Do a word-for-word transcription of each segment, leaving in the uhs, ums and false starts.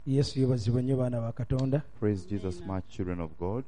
Yesu yebazibwe nnyo baana ba Katonda. Praise Jesus, my children of God.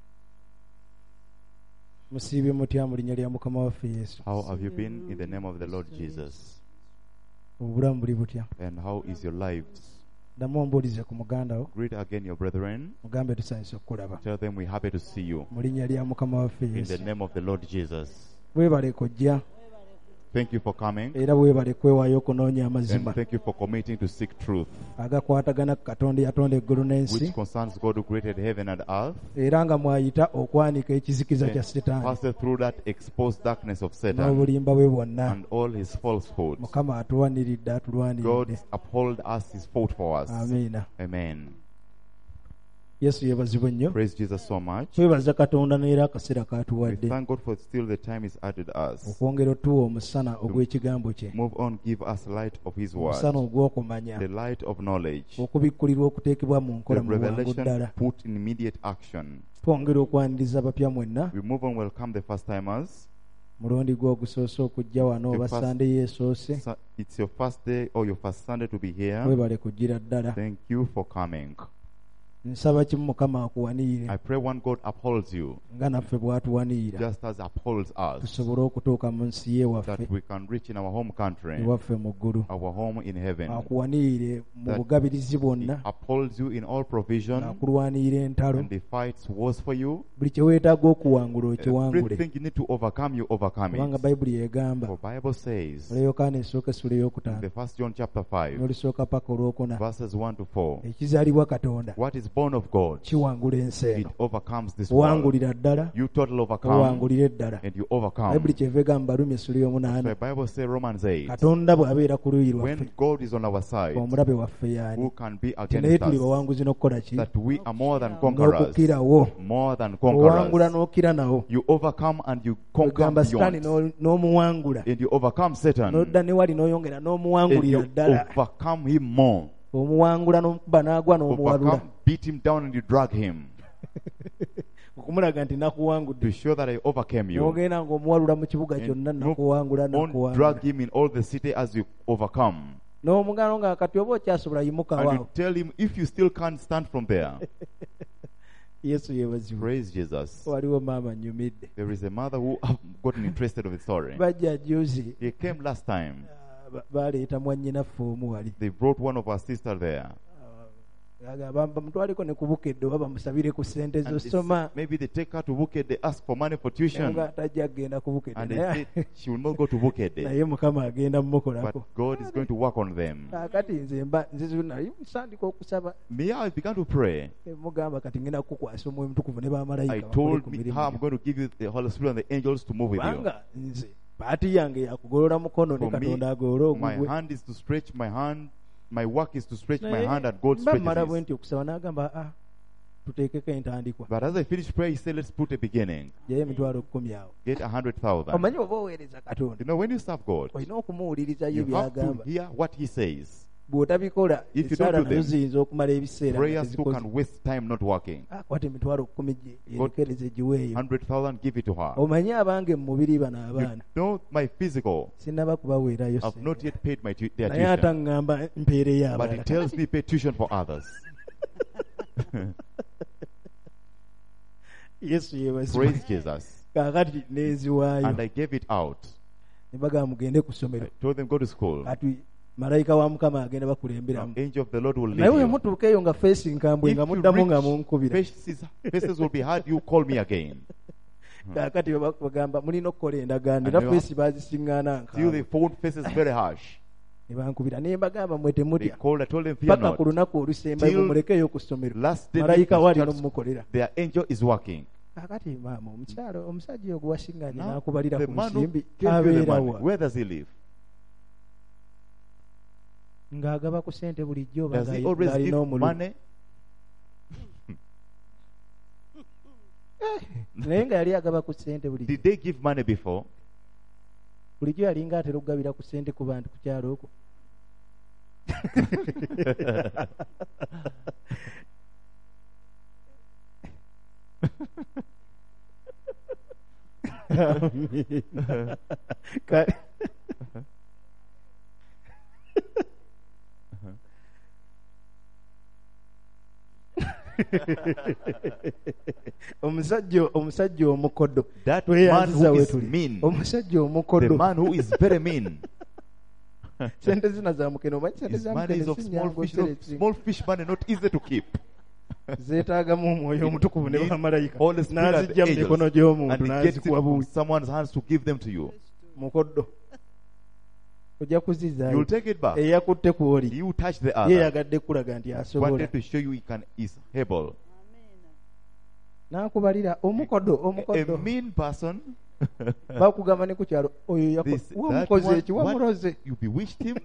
Musiibye mutya mu linnya lya Mukama waffe Yesu. How have you been in the name of the Lord Jesus? Obulamu buli butya? And how is your lives? Ddamu ombuulize ku muganda wo. Greet again your brethren. Mugambe tusanyuse okukulaba. Tell them we're happy to see you. Mu linnya lya Mukama waffe In Yesu. the name of the Lord Jesus. Weebale kujja. Thank you for coming. Era weebale kwewaayo okunoonya amazima. And thank you for committing to seek truth, agakwatagana ku Katonda yatonda eggulu n'ensi. which concerns God who created heaven and earth. Era nga mwayita okwanika ekizikiza kya Setaani. Passed through that exposed darkness of Satan n'obulimba bwe bwonna. and all his falsehoods. Mukama atuwaniridde God atulwaniridde. uphold us, his fault for us. Amiina. Amen. Yesu yeebazibwe nnyo. Praise Jesus so much. Twebaza Katonda n'era akaseera We k'atuwadde thank God for still the time is added us. okwongera otuwa omusana ogw'ekigambo kye. Move on, give us light of his word, Omusana ogw'okumanya. the light of knowledge, okubikkulirwa okuteekebwa mu the nkola mu bwangu revelation ddala. put in immediate action. Twongera okwaniriza abapya mwenna. We move on, welcome the first timers. Mulundi gwe ogusoose okujja wano oba The first- Sande yeesoose. Su- It's your first day or your first Sunday to be here. Weebale kujjira ddala. Thank you for coming. Nsaba kimu Mukama akuwanirire I pray one God upholds you nga naffe bw'atuwanirira just as upholds us, tusobole okutuuka mu nsi ye waffe that we can reach in our home country, ewaffe mu ggulu. our home in heaven. Akuwanirire mu That bugabirizi He bwonna. upholds you in all provision Akulwanirira entalo. and He fights wars for you. Buli kye weetaaga okuwangula okiwangule. Everything you need to overcome, you overcome Kubanga it. Bayibuli yeegamba For Bible says Olwa Yokaana esooka essula in ey'okutaano the first John chapter five, n'olusooka paka olwokuna verses one to four, ekizaalibwa Katonda what is born of God, kiwangula ensi it eno. overcomes this world. Wangulira ddala You total overcome owangulire ddala. and you overcome. Bayibuli kyeva egamba Barumi essula The ey'omunaana Bible says Romans eight, Katonda bw'abeera ku luuyi lwaffe when God is on our side, omulabe waffe y'ani? who can be Ti naye against tuli us? bawanguzi n'okukola ki? That we are more than conquerors. N'okukirawo. More than Owangula conquerors. n'okira nawo. You overcome and you conquer Ogamba Sitaani beyond. n'o- n'omuwangula. And you overcome Satan. N'odda ne wali n'oyongera And n'omuwangulira you ddala. overcome him more. Omuwangula n'omukuba n'agwa n'omuwalula. Overcome, beat him down and you drag him. Okumulaga nti To nakuwangudde. show that I overcame you. N'ogenda ng'omuwalula mu kibuga kyonna And nakuwangula Don't nakuwangula. drag him in all the city as you overcome. N'omugano nga kati oba okyasobola yimuka And you waawo. tell him if you still can't stand from there. Yesu yeebazibwe. Praise Jesus. Waliwo maama nyumidde. There is a mother who have gotten interested of the story. Bajja juzi He came last time. ah, ba- baleeta mwannyinaffe omu wali. They brought one of our sisters there. Agamba bamutwaliko ne ku Bukedde oba bamusabire ku ssente And they z'osoma. said, maybe they take her to Bukit, they ask for money for tuition. Nga tajja kugenda ku Bukedde. And they Naye- said she will not go to Bukit. naye Mukama agenda But mumukolako. God is going to work on them. Kaakati nze mba nze naye nsandika okusaba. Me, I began to pray. Mugamba kati ngenda kukukwasa omwoyo mutukuvu ne I bamalayika told bakole ku me mirimu how I'm gyo. going to give you the Holy Spirit and the angels to move with you. Kubanga nze paati yange yakugolola mukono ne For me, Katonda agolole my ogugwe. hand is to stretch my hand. My work is to stretch my Naye hand and God mba mmala bwe stretches nti his. okusaba n'agamba ah tuteekeko entandikwa. But as I finished prayer, he said, let's put a beginning. Jayo emitwalo kkumi awo. Get a hundred thousand. Omanyi oba oweereza Katonda You know, when you serve God, olina okumuwulirizayo you have to by'agamba. hear what he says. Bw'otabikola If you esaala don't do nazo them, ziyinza okumala ebiseera nga Prayers too tezikoze. can waste time not working. Ah, kwata emitwalo kkumi gye God- yerekereze giweeyo. Hundred thousand, give it to her. Omanyi abange mu mubiri bano You abaana know, my physical, sinnaba kubaweerayo I've ssente. not yet paid my tu- their Naye ate tuition. ngamba mpeereyo But he abalala. tells me pay tuition for others. Yesu yeebazibwe. Praise Jesus. Kaakati neeziwaayo. And I gave it out. Ne bagamba mugende ku ssomero. I told them go to school. Kati malayika wa Mukama agenda bakulemberamu. Angel of the Lord will lead Naye bwe you. mutuuka eyo nga feesi nkambwe If nga you muddamu nga reach, munkubira. faces, faces will be hard. You call me again. Kaakati bwe bagamba mulina okukola endagaano And era they feesi baazisiŋŋaana Till they nkambwe. found faces very harsh. Ne bankubira naye mbagamba mwe They temutya. called. I told them fear Paka ku not. lunaku olusembayo Till mumulekeyo ku ssomero. Last day, Malayika they waali start- n'omukolera. their angel is working. Kaakati maama omukyalo omusajja ogwo wasiŋŋaanye Now, n'akubalira the ku man who nsimbi gave you the abeera money, wa? where does he live? Ng'agaba ku ssente bulijjo oba Does he ng'ali- always ng'alina give omululu. money? Naye nga yali agaba ku ssente bulijjo. Did they give money before? Bulijjo yali ng'atera okugabira ku ssente ku bantu ku kyalo okwo. Ka- omusajja omusajja omukodo That man tweyanziza who we is tuli. mean, Omusajja the omukodo man who is very mean. sente zina za mukene omanyi sente His za money is mukene of si small nyangu fish, not, oseresi. small fish money, not easy to keep. zeetaagamu omwoyo omutukuvu ne Need bamalayika Holy Spirit and n'azijja mu angels, mikono gy'omuntu and he gets it n'azikuwa from buuyi. someone's hands to give them to you. Mukodo ojja kuzizaayo You'll take it back. eyakutte kwoli You touch the ye other. yagadde kulaga nti asobola Wanted to show you he can is able. n'akubalira omukodo A omukodo mean person. bakugamba ne ku kyalo oyo yaku- This, that wamukoze one, eki what, wamuloze. you bewitched him.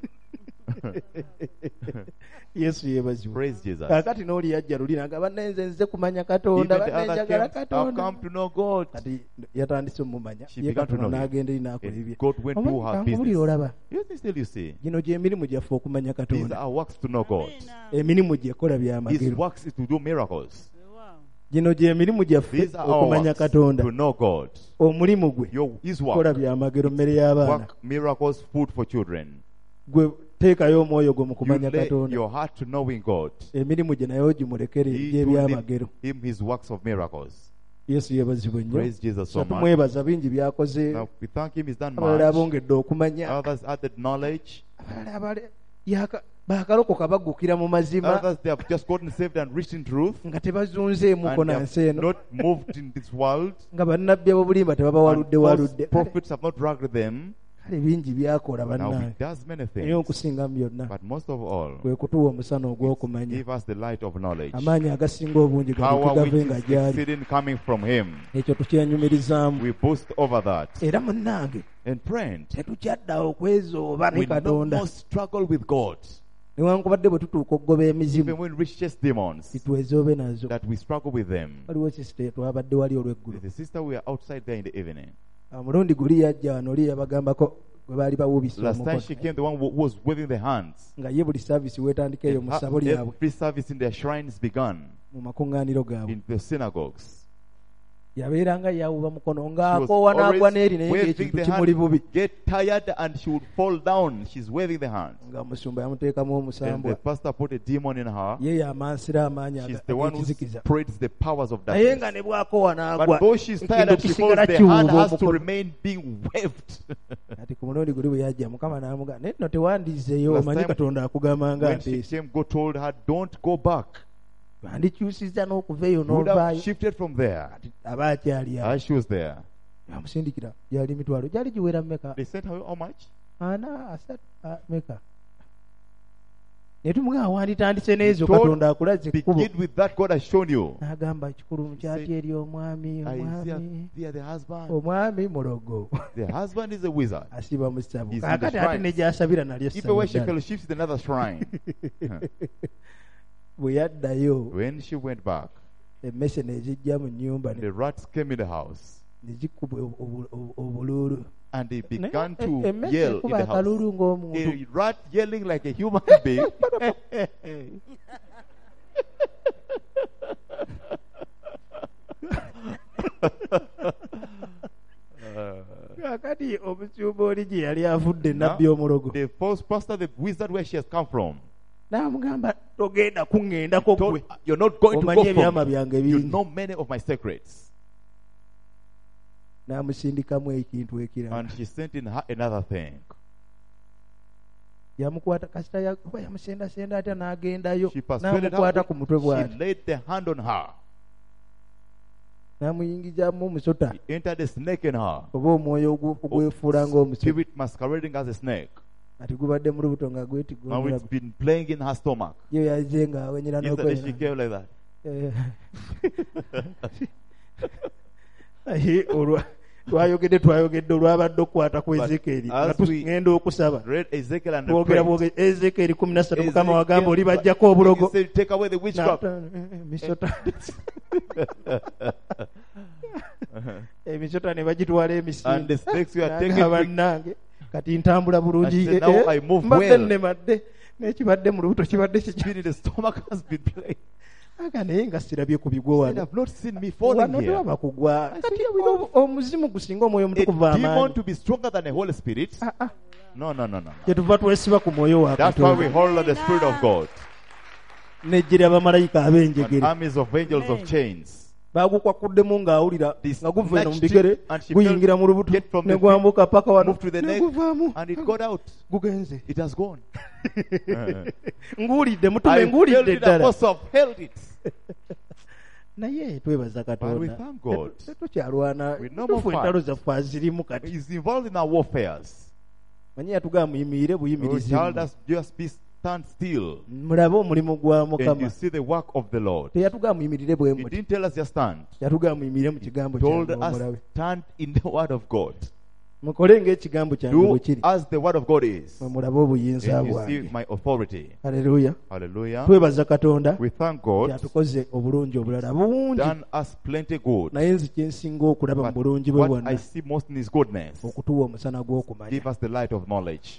Yesu yeebazibwe. Praise Jesus. Kaakati n'oli yajja luli n'agamba nenze nze kumanya Even Katonda the banne other njagala came, I've Katonda. come to know God. Kati yatandise omumanya She ye began to Katonda know him. n'agenda eri n'akola And ebye. God went to Omanyi her kankubulira business. olaba Yes, this still you see. gino gy'emirimu gyaffe okumanya These Katonda. are works to know God. Emirimu gyekola His byamagero. works is to do miracles. Gino gy'emirimu gyaffe These are our okumanya works Katonda. to know God. Omulimu gwe Your, his kola work, byamagero mmere y'abaana. work miracles, food for children. Gwe teekayo omwoyo gwo mu You kumanya lay Katonda. your heart to knowing God. Emirimu gye nayo gimulekere He gy'ebyamagero. told him, him his works of miracles. Yesu yeebazibwe nnyo. Praise Jesus so So much. tumwebaza bingi by'akoze. Now we thank him. He's done Abalala much. abongedde okumanya. Others added knowledge. Abalala abale- yaka- baakalokoka baggukira mu mazima Others they have just gotten saved and reached in truth. nga tebazunzeemuko And they na have nsi eno not moved in this world. nga bannabbi ab'obulimba And tebabawaludde false waludde. prophets have not dragged them. Kale bingi byakola Now he bannange. does many Naye things. okusingamu byonna But most of all, kwe kutuwa omusana ogw'okumanya. give us the light of knowledge. Amaanyi agasinga obungi Power galuke which gave nga is gy'ali. exceeding coming from him. Ekyo tukyenyumirizaamu. We boast over that. Era munnange And friend, tetukyaddawo kwezooba ne we no Katonda. more struggle with God. Newankubadde bwe tutuuka okugoba emizimu Even when we reach chase demons, titwezoobe nazo. that we struggle with them. Waliwo sisita twabadde wali olw'eggulu. The sister, we are outside there in the evening. Omulundi guli yajja wano oli yabagambako bwe baali bawubisa Last time she omukono. came, the one who was waving the hands. Nga ye buli saavisi weetandika eyo mu ssabo lyabwe Every service in their shrines begun mu makuŋŋaaniro gaabwe. in the synagogues. Yabeeranga yawuba mukono She was ng'akoowa n'agwa n'eri naye always ng'ekintu waving the kimuli bubi. hand, get tired and she would fall down. She's waving the hands. Nga omusumba yamuteekamu And the omusambwa. pastor put a demon in her. Ye y'amansira amaanyi She's aga- the one who ag'ekizikiza. spreads the powers of Naye darkness. nga ne bw'akoowa n'agwa But though she's tired ekintu and she falls, kisigala the hand kiwuuba has to omukono. remain being waved. Kati ku mulundi guli bwe yajja Mukama n'amugamba naye nno tewandizeeyo Last omanyi time Katonda akugamba nga When she nteesa. came, God told her, don't go back. Wandikyusizza n'okuva eyo She would have n'ovaayo. shifted from there. Kati aba akyali awo. As she was there. Yamusindikira gyali mitwalo gyali giwera mmeka? They sent her how much? Ana asatu ah, meka. Ne tumugamba wanditandise n'ezo Told- Katonda akulaze ekkubo. Begin with that God has shown you. N'agamba kikulu mukyati eri omwami Isaiah, omwami they are the husband. omwami mulogo The husband is a wizard. asiba mu ssabo. He's in the Kaakati ate shrine. ne gy'asabira nalyo Even when she ssabo ddala. fellowships in another shrine. Bwe yaddayo When she went back, emmese ne zijja mu nnyumba ne the rats came in the house. ne zikkuba obu- obu- obululu. And they Naye began e- to emmese yell in ekuba the house. akalulu ng'omuntu. A rat yelling like a human being. Kaakati omusumba oli gye yali avudde Now, nabbi omulogo. the false pastor, the wizard, where she has come from, N'amugamba togenda kuŋŋendako told, ggwe. you're not going to Omanyi go ebyama from me. byange You bingi. know many of my secrets. N'amusindikamu ekintu ekirala. And she sent in her another thing. Yamukwata kasita ya- oba yamusendasenda atya n'agendayo She persuaded n'amukwata her. ku mutwe She bw'ati laid the hand on her. n'amuyingizamu omusota He entered a snake in her. oba omwoyo ogwo- ogwefuula ng'omusota Spirit masquerading as a snake. ati gubadde mu lubuto nga Now gwetigonera it's been playing in her stomach. yo yaze nga awenyera Yesterday she n'okwenyera. came like that. Eh. Aye, olwa twayogedde twayogedde olwabadde okukwata ku Ezekieri as nga we- tugenda okusaba Read Ezekiel and twogera prayed. bwoge Ezekieri kumi na ssatu Mukama Ezekiel- wagamba oli bajjako obulogo He said, take away the witchcraft. Na- eh, emisota emisota ne bagitwala And the snakes were taken N'agamba, quick. "Bannange, kati ntambula bulungi And she said, eh, "Now eh, I move mbadde well." nnemadde n'ekibadde mu lubuto kibadde Spirit kijja in the stomach has been playing. aga naye nga sirabye ku bigwo Said, wano I've not seen me falling wano here. tewaba kugwa I said, kati "Yeah, we don't- o- omuzimu gusinga omwoyo A omutukuvu demon amaanyi to be stronger than a Holy Spirit? Ah, ah. No, no, no, no. kyetuva twesiba ku mwoyo wa That's why we Katonda hold on the Spirit of God. n'ejje ly'abamalayika and ab'enjegere armies of angels of chains. baagukwakuddemu ng'awulira This nga guva eno mu snatched bigere it, and she guyingira mu lubuto get from ne the gwambuka paka wano moved to the ne neck, guvaamu and it got out. gugenze It has gone. nguwulidde mutume I held nguwulidde it, ddala Apostle, I've held it. naye twebaza But we katonda thank God. tetukyalwana With no more tufu fight. entalo zaffe azirimu kati He's involved in our warfares. manyi yatugamba muyimire Oh, buyimirizi child, us just be stand still, mulabe omulimu gwa and you mukama see the work of the Lord. teyatugamba muyimirire bwe He muti didn't tell us just stand. yatugamba muyimire mu kigambo He told kyange us omulabe stand in the word of God. mukole ng'ekigambo kyange Do bwe kiri as the word of God is. mwe mulabe obuyinza And you bwange see my authority. haleluya Hallelujah. twebaza katonda We thank God. yatukoze obulungi obulala bungi Done us plenty good. naye nzi kye nsinga okulaba mu But bulungi bwe what bwonna I see most in His goodness, okutuwa omusana gw'okumanya give us the light of knowledge.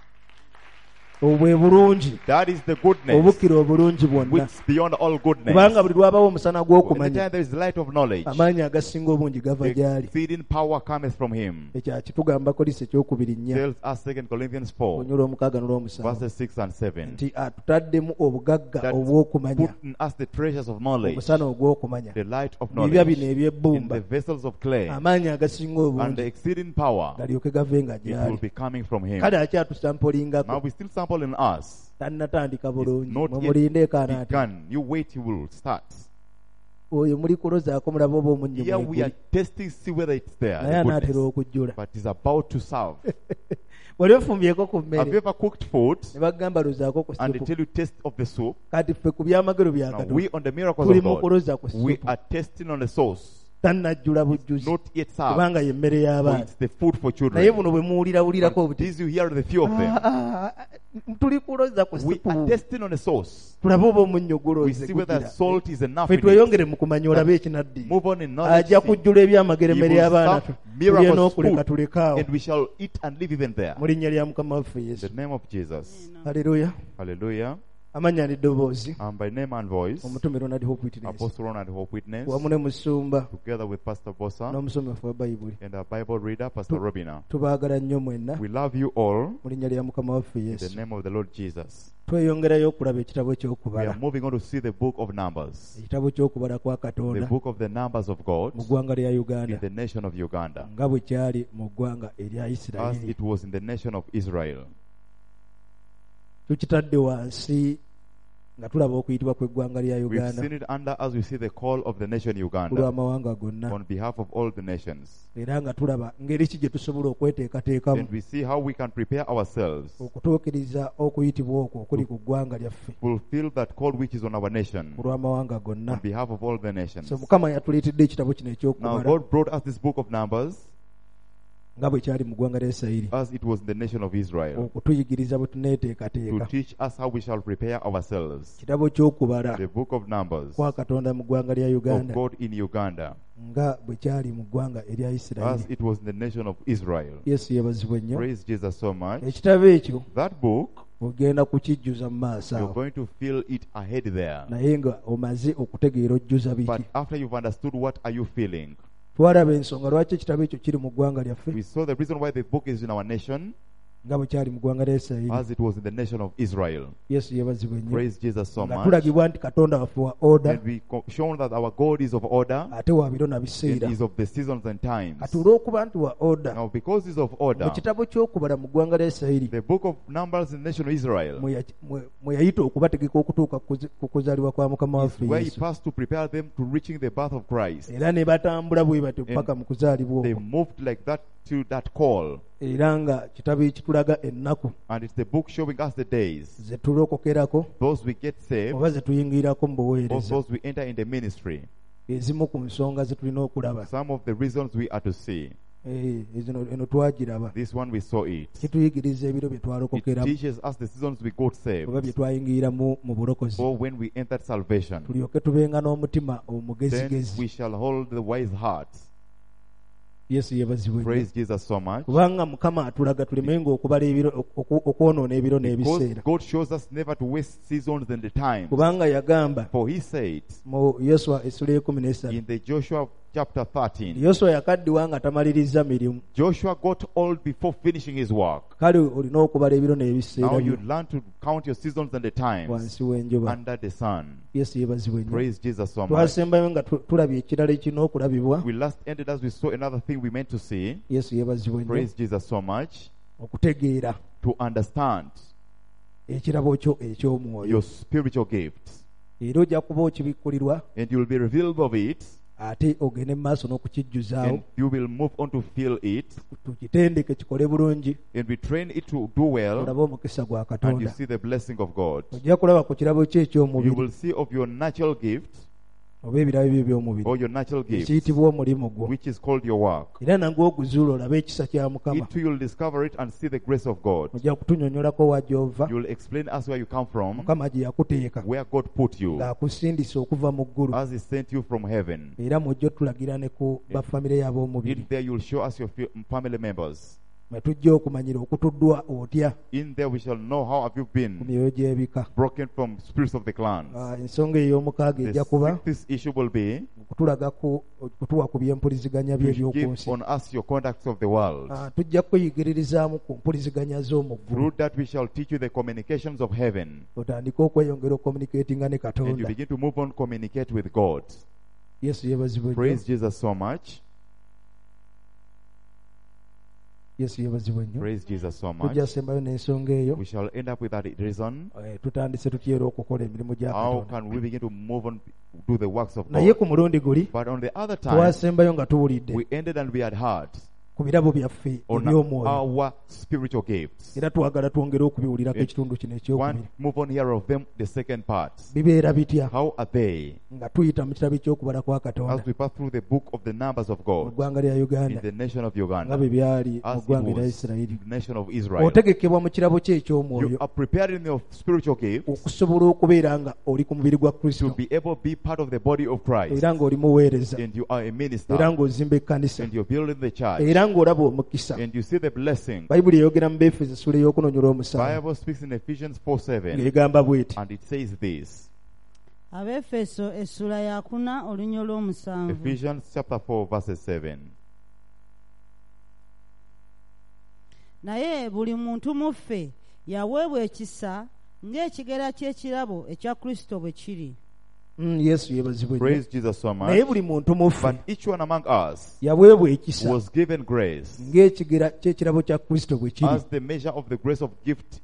obwo bwe bulungi That is the goodness obukira obulungi bwonna which is beyond all goodness. kubanga buli lwabawo omusana gw'okumanya Anytime there is light of knowledge, amaanyi agasinga obungi gava the gy'ali exceeding power cometh from Him. ekyo akitugamba kolisi ekyokubiri nnya Tells us Second Corinthians four, onyula omukaaga n'olwomusanvu verses six and seven. nti atutaddemu obugagga That obw'okumanya put in us the treasures of knowledge, omusana ogw'okumanya the light of bibya knowledge, bino in eby'ebbumba the vessels of clay, amaanyi agasinga and the obungi exceeding power, galyoke gave nga it will gy'ali be coming from Him. kale akyatusampolingako Now we still sample in us. tannatandika It's bulungi not mwe yet mulindeeko anaati begun. You wait, He will start. oyo muli kulozaako mulabe oba omunnyo Here we mweguli are testing, see whether it's there, naye the anaatera goodness. okujjula But it's about to serve. wali ofumbyeko ku Have you mmere ever cooked food ne bagamba lozaako ku and they supu tell you taste of the soup? kati ffe ku byamagero bya Now katonda we on the miracles tuli of mu God, kuloza ku we supu are testing on the sauce. tannajjula bujjuzi Not yet served. kubanga ye mmere So y'abaana it's the food for naye children. buno bwe muwulirawulirako But obuti these you hear the few of them. Ah, ah, tuli kuloza ku We are supu testing on the sauce. tulabe oba omunnyo We guloze see whether gugira. salt is enough ffe in it. tweyongere mu kumanya olabe ekinaddi Move on in knowledge. ajja kujjula ebyamagero He emmere will y'abaana serve tulye miracles n'okuleka food, tulekaawo and we shall eat and live even there. mu linnya lya mukama waffe In yesu the name of Jesus. haleluya Hallelujah. amannya n'eddoboozi And by name and voice, omutume ronald hope witness Apostle Ronald Hope Witness, wamu ne musumba together with Pastor Bossa n'omusomefu wa bayibuli and our Bible reader, Pastor Robina. tubaagala nnyo mwenna We love you all mu linnya lya mukama waffe in the yesu name of the Lord Jesus. tweyongerayo okulaba ekitabo We ky'okubala are moving on to see the book of Numbers, ekitabo ky'okubala kwa the katonda book of the Numbers of God mu ggwanga lya in uganda the nation of Uganda, nga bwe kyali mu ggwanga erya as isirayiri it was in the nation of Israel. tukitadde wansi nga tulaba okuyitibwa kw'eggwanga lya We've uganda seen it under as we see the call of the nation ku Uganda lw'amawanga gonna on behalf of all the nations. era nga tulaba ngeri ki gye tusobola okweteekateekamu And we see how we can prepare ourselves, okutuukiriza okuyitibwa okwo okuli ku ggwanga lyaffe fulfill that call which is on our nation ku lw'amawanga gonna on behalf of all the nations. so mukama yatuleetedde ekitabo kino Now eky'okubala God brought us this book of Numbers nga bwe kyali mu ggwanga lya isirayiri as it was in the nation of Israel, okutuyigiriza bwe to tuneeteekateeka teach us how we shall prepare ourselves. kitabo ky'okubala The book of Numbers kwa katonda mu ggwanga lya of uganda God in Uganda, nga bwe kyali mu ggwanga erya as isirayiri it was in the nation of Israel. yesu yeebazibwe nnyo Praise Jesus so much. ekitabo ekyo That book, ogenda kukijjuza mu maaso you're awo going to feel it ahead there. naye nga omaze okutegeera ojjuza But biki after you've understood what are you feeling, twalaba ensonga lwaki ekitabo ekyo kiri mu ggwanga lyaffe we saw the reason why the book is in our nation nga bwe kyali mu ggwanga lya isirayiri as it was in the nation of Israel. yesu yeebazibwe nnyo Praise Jesus so nga much. tulagibwa nti katonda waffe wa oda And we co- shown that our God is of order ate wa biro na and biseera is of the seasons and times. kati olw'okuba nti wa oda Now, because he's of mu order, kitabo ky'okubala mu ggwanga lya isirayiri the book of Numbers in the nation of Israel mwe ya- mwe- mwe yayita okubategeka okutuuka ku kuzi- ku kuzaalibwa kwa mukama is waffe where he yesu passed to prepare them to reaching the birth of Christ. era ne batambula bwe batyo paka mu kuzaalibwa They okwo moved like that to that call. era nga kitabo ekitulaga ennaku And it's the book showing us the days. ze tulokokerako Those we get saved, oba ze tuyingirako mu or buweereza those we enter in the ministry. ezimu ku nsonga ze tulina okulaba Some of the reasons we are to see. Eh, ezino- eno twagiraba This one we saw it. kituyigiriza ebiro bye It twalokokeramu teaches us the seasons we got saved, oba bye twayingiriramu mu bulokozi or when we entered salvation. tulyoke tubenga n'omutima Then omugezigezi we shall hold the wise heart. yesu yeebazibwe nnyo. Praise Jesus so much. kubanga mukama atulaga tulemenga okubala ebiro oku- okwonoona ebiro Because n'ebiseera God shows us never to waste seasons and the times. kubanga yagamba For he said mu yoswa essula y'ekumi n'esatu in the Joshua chapter thirteen. Yoswa yakaddiwa nga tamaliriza mirimu. Joshua got old before finishing his work. Kale olina okubala ebiro n'ebiseera Now byo you learn to count your seasons and the times wansi w'enjuba. under the sun. Yesu yeebazibwe nnyo. Praise Jesus so much. Twasembayo nga tu- tulabye ekirala ekirina okulabibwa. We last ended as we saw another thing we meant to see. Yesu yeebazibwe nnyo. Praise Jesus so much. Okutegeera To understand ekirabo kyo eky'omwoyo. your spiritual gifts. Era ojja kuba okibikkulirwa And you will be revealed of it. ate ogende mu maaso n'okukijjuzaawo. And you will move on to feel it. Tukitendeke kikole bulungi. And we train it to do well. Olabe omukisa gwa And you Katonda. see the blessing of God. Ojja kulaba ku kirabo kye You eky'omubiri will see of your natural gift oba ebirabo byo by'omubiri or your natural gifts, ekiyitibwa omulimu gwo. which is called your work. Era nangwe oguzuula olabe ekisa kya Mukama. It too you'll discover it and see the grace of God. Ojja kutunyonyolako wa gy'ova, You will explain us where you come from, Mukama gye yakuteeka where God put you, ng'akusindisa okuva mu ggulu. as He sent you from heaven. Era mw'ojja otulagira ne ku bafamire y'ab'omubiri. In there you will show us your fa- family members. Mwe tujja okumanyira okutuddwa otya In there we shall know how have you ku been myoyo gy'ebika. broken from spirits of the clans. Ah, ensonga ey'omukaaga The ejja kuba sixth issue will be okutulagako okutuwa ku by'empuliziganya bye to eby'oku give nsi. on us your contacts of the world. Ah, tujja kweyigiririzaamu ku mpuliziganya z'omu ggulu. Through that we shall teach you the communications of heaven. Otandike okweyongera okommunicatinga ne And you Katonda. begin to move on, communicate with God. Yesu yeebazibwe nnyo. Praise Jesus so much. Yesu yeebazibwe nnyo. Praise Jesus so much. Tujja sembayo n'ensonga eyo. We shall end up with that reason. Eh, tutandise tutya era okukola emirimu gya How Katonda. can we begin to move on, do the works of Naye God? ku mulundi guli But on the other time, twasembayo nga tuwulidde we ended and we had heard ku birabo byaffe on eby'omwoyo. our spiritual gifts. Era twagala twongere okubiwulirako It- ekitundu kino One, ekyokubiri. move on here of them, the second part. Bibeera bitya How are they? nga tuyita mu kitabu ky'okubala kwa Katonda As we pass through the book of the numbers of mu God ggwanga lya in Uganda the nation of nga Uganda, bwe byali mu as it ggwanga lya was Isirayiri. in the nation of Israel. Otegekebwa mu kirabo kye eky'omwoyo You are prepared in your spiritual gift okusobola okubeera nga oli ku mubiri gwa to Kristo be able to be part of the body of Christ. era ng'oli muweereza And you are a minister. era ng'ozimba ekkanisa And you're building the church. era ng'olaba omukisa. And you see the blessing. Bayibuli eyogera mu Befeso essula ey'okunonyolwa omusanvu Bible speaks in Ephesians four seven, ng'egamba bw'eti. and it says this. Abefeso essula ya kuna olunnyo lw'omusanvu. Ephesians chapter four verses seven. Naye buli muntu mu ffe yaweebwa ekisa ng'ekigera ky'ekirabo ekya Kristo bwe kiri. Mm, Yesu yeebazibwe nnyo. Praise Jesus so Naye much. buli muntu mu ffe But each one among us yaweebwa ekisa was given grace ng'ekigera ky'ekirabo kya Kristo bwe kiri. as the measure of the grace of gift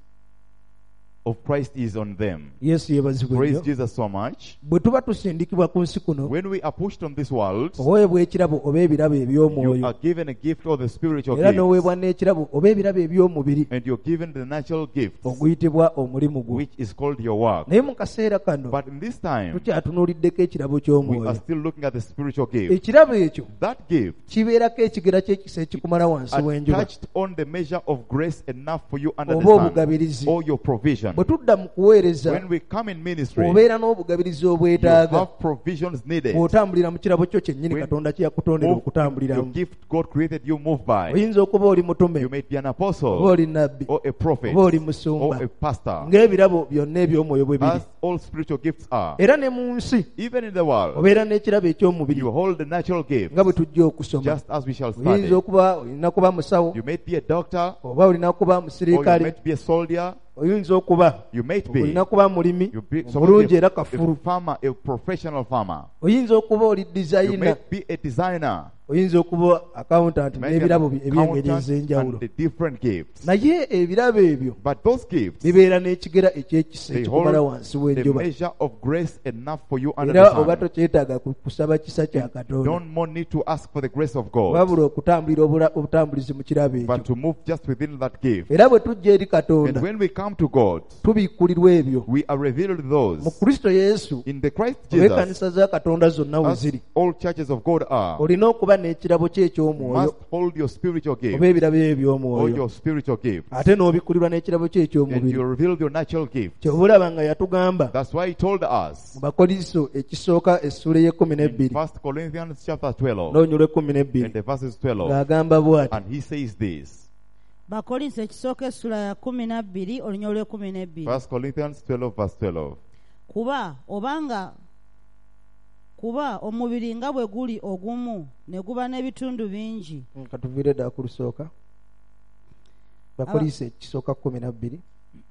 of Christ is on them. Yesu yeebazibwe Praise nnyo. Jesus so much. Bwe tuba tusindikibwa ku nsi kuno When we are pushed on this world, oweebwa ekirabo oba ebirabo you eby'omwoyo are given a gift of the spiritual era gift, n'oweebwa n'ekirabo oba ebirabo eby'omubiri and you're given the natural gift, oguyitibwa omulimu gwo. which is called your work. Naye mu kaseera kano But in this time, tukyatunuuliddeko ekirabo we ky'omwoyo. are still looking at the spiritual gift. Ekirabo ekyo That gift kibeerako ekigera ky'ekisa ekikumala wansi w'enjuba attached on the measure of grace enough for you under the oba sun, obugabirizi. or your provision. Bwe tudda mu kuweereza When we come in ministry, you obeera n'obugabirizi obwetaaga have provisions needed. otambulira mu kirabo kyo kyennyini When Katonda kye yakutondera Move, your okutambuliramu. gift God created you move by. Oyinza okuba oli mutume You may be an oba apostle, oli nabbi or a prophet, oba oli or musumba a pastor, ng'ebirabo byonna eby'omwoyo bwe biri. as all spiritual gifts are. Era ne mu nsi Even in the world, obeera n'ekirabo eky'omubiri you hold the natural gift, nga bwe tujja okusoma. just as we shall Oyinza study. okuba olina kuba musawo You may be a doctor, oba olina kuba or you musirikale, may be a soldier, oyinza okuba you may be, olina kuba mulimi you be omulungi era a, kafuru, a farmer, a professional farmer. oyinza okuba oli You may dizayina, be a designer, oyinza okuba accountant you may be n'ebirabo an eby'engeri accountant, ez'enjawulo. and the different gifts. Naye ebirabo ebyo But those gifts, bibeera n'ekigera eky'ekisa they ekikumala hold wansi the w'enjuba. measure of grace enough for you under Era the oba sun. tokyetaaga ku- kusaba kisa kya You Katonda, don't more need to ask for the grace of God, wabula okutambulira obula- obutambulizi mu kirabo ekyo. but to move just within that gift. Era bwe tujja eri And Katonda when we come to God, tubikkulirwa ebyo we are revealed mu those Kristo Yesu. in the Christ Oba Jesus, ekkanisa za Katonda zonna we as ziri, all churches of God are. olina okuba n'ekirabo kye eky'omwoyo Must hold your spiritual oba gift, ebirabo ebyo or eby'omwoyo, your spiritual gift, ate n'obikkulirwa n'ekirabo kye and eky'omubiri. you reveal your natural gift. Ky'oba olaba nga yatugamba That's why He told us mu Bakoliso ekisooka essula ey'ekkumi in n'ebbiri First Corinthians chapter twelve, n'olunywa lw'ekkumi n'ebbiri and the verses twelve, ng'agamba bw'ati. and He says this. Bakolinso ekisooka essula ya kumi na bbiri olunnyo lw'ekumi n'ebbiri. First Corinthians twelve verse twelve. Kuba obanga kuba omubiri nga bwe guli ogumu ne guba n'ebitundu bingi. Katuviire ddala ku lusooka. Bakolinso ekisooka kumi na bbiri.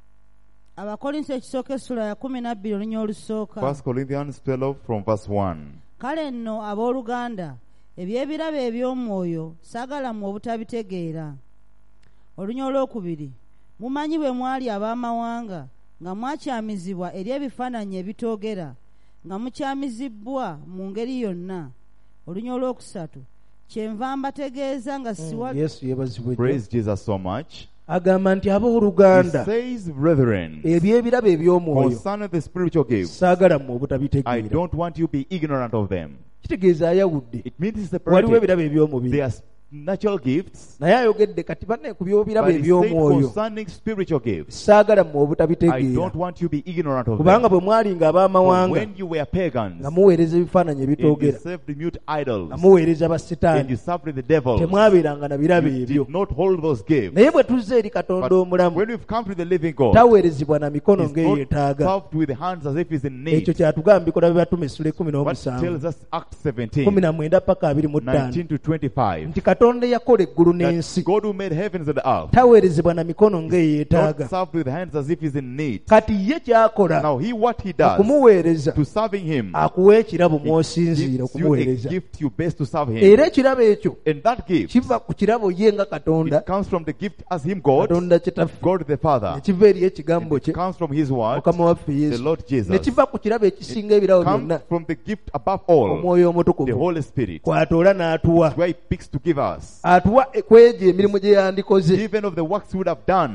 Abakolinso ekisooka essula ya kumi na bbiri olunya olusooka. First Corinthians twelve from verse one. Kale nno abooluganda eby'ebirabo eby'omwoyo saagala mmwe obutabitegeera. Olunya olwokubiri, mumanyi bwe mwali ab'amawanga nga mwakyamizibwa eri ebifaananyi ebitoogera nga mukyamizibbwa mu ngeri yonna. Olunya olwokusatu, kyenva mbategeeza nga siwali. Yesu yeebazibwe. Praise Jesus so much. Agamba nti He abooluganda says, brethren, eby'ebirabo eby'omwoyo concerning the spiritual gifts, saagala mmwe I obutabitegeera. don't want you to be ignorant of them. Kitegeeza ayawudde. It means it's Waliwo separated. ebirabo eby'omubiri. They are natural gifts, Naye ayogedde kati banne ku by'ebirabo but he said eby'omwoyo concerning spiritual gifts, saagala mmwe I obutabitegeera. don't want you to be ignorant of Kubanga them. bwe mwali nga For ab'amawanga when you were pagans, nga muweereza ebifaananyi and you ebitoogera, served the mute idols, nga muweereza and basitaani, you served the devils, temwabeeranga na birabo you ebyo. did not hold those gifts. Naye bwe tuzze eri Katonda But omulamu, when we've come to the living God, taweerezebwa na mikono He's ng'eyeetaaga. not served with hands as if he's in Ekyo need. kyatugamba bikola bye batume essula ekumi What n'omusanvu tells us Acts kumi seventeen, na mwenda paka abiri mu ttaano nineteen to twenty-five, nti Katonda yakola eggulu that n'ensi God who made heavens and the earth, taweerezebwa na mikono not ng'eyeetaaga. served with hands as if he's in need. Kati ye ky'akola Now he, what he does, okumuweereza, to serving him, akuwa ekirabo he mw'osinziira gives you a okumuweereza. gift you best to serve him. Era ekirabo ekyo And that gift, kiva ku kirabo ye nga Katonda, it comes from the gift as him God, Katonda kitaffe, God the ne Father. kiva eri ekigambo It kye comes from his word, Mukama waffe the Yesu, Lord Jesus. ne kiva ku kirabo ekisinga ebirabo Comes byonna, from the gift above all, Omwoyo the Omutukuvu Holy Spirit. kw'atoola n'atuwa. That's why he picks to give us, Atuwa kwegyo emirimu gye yandikoze, even of the works we would have done,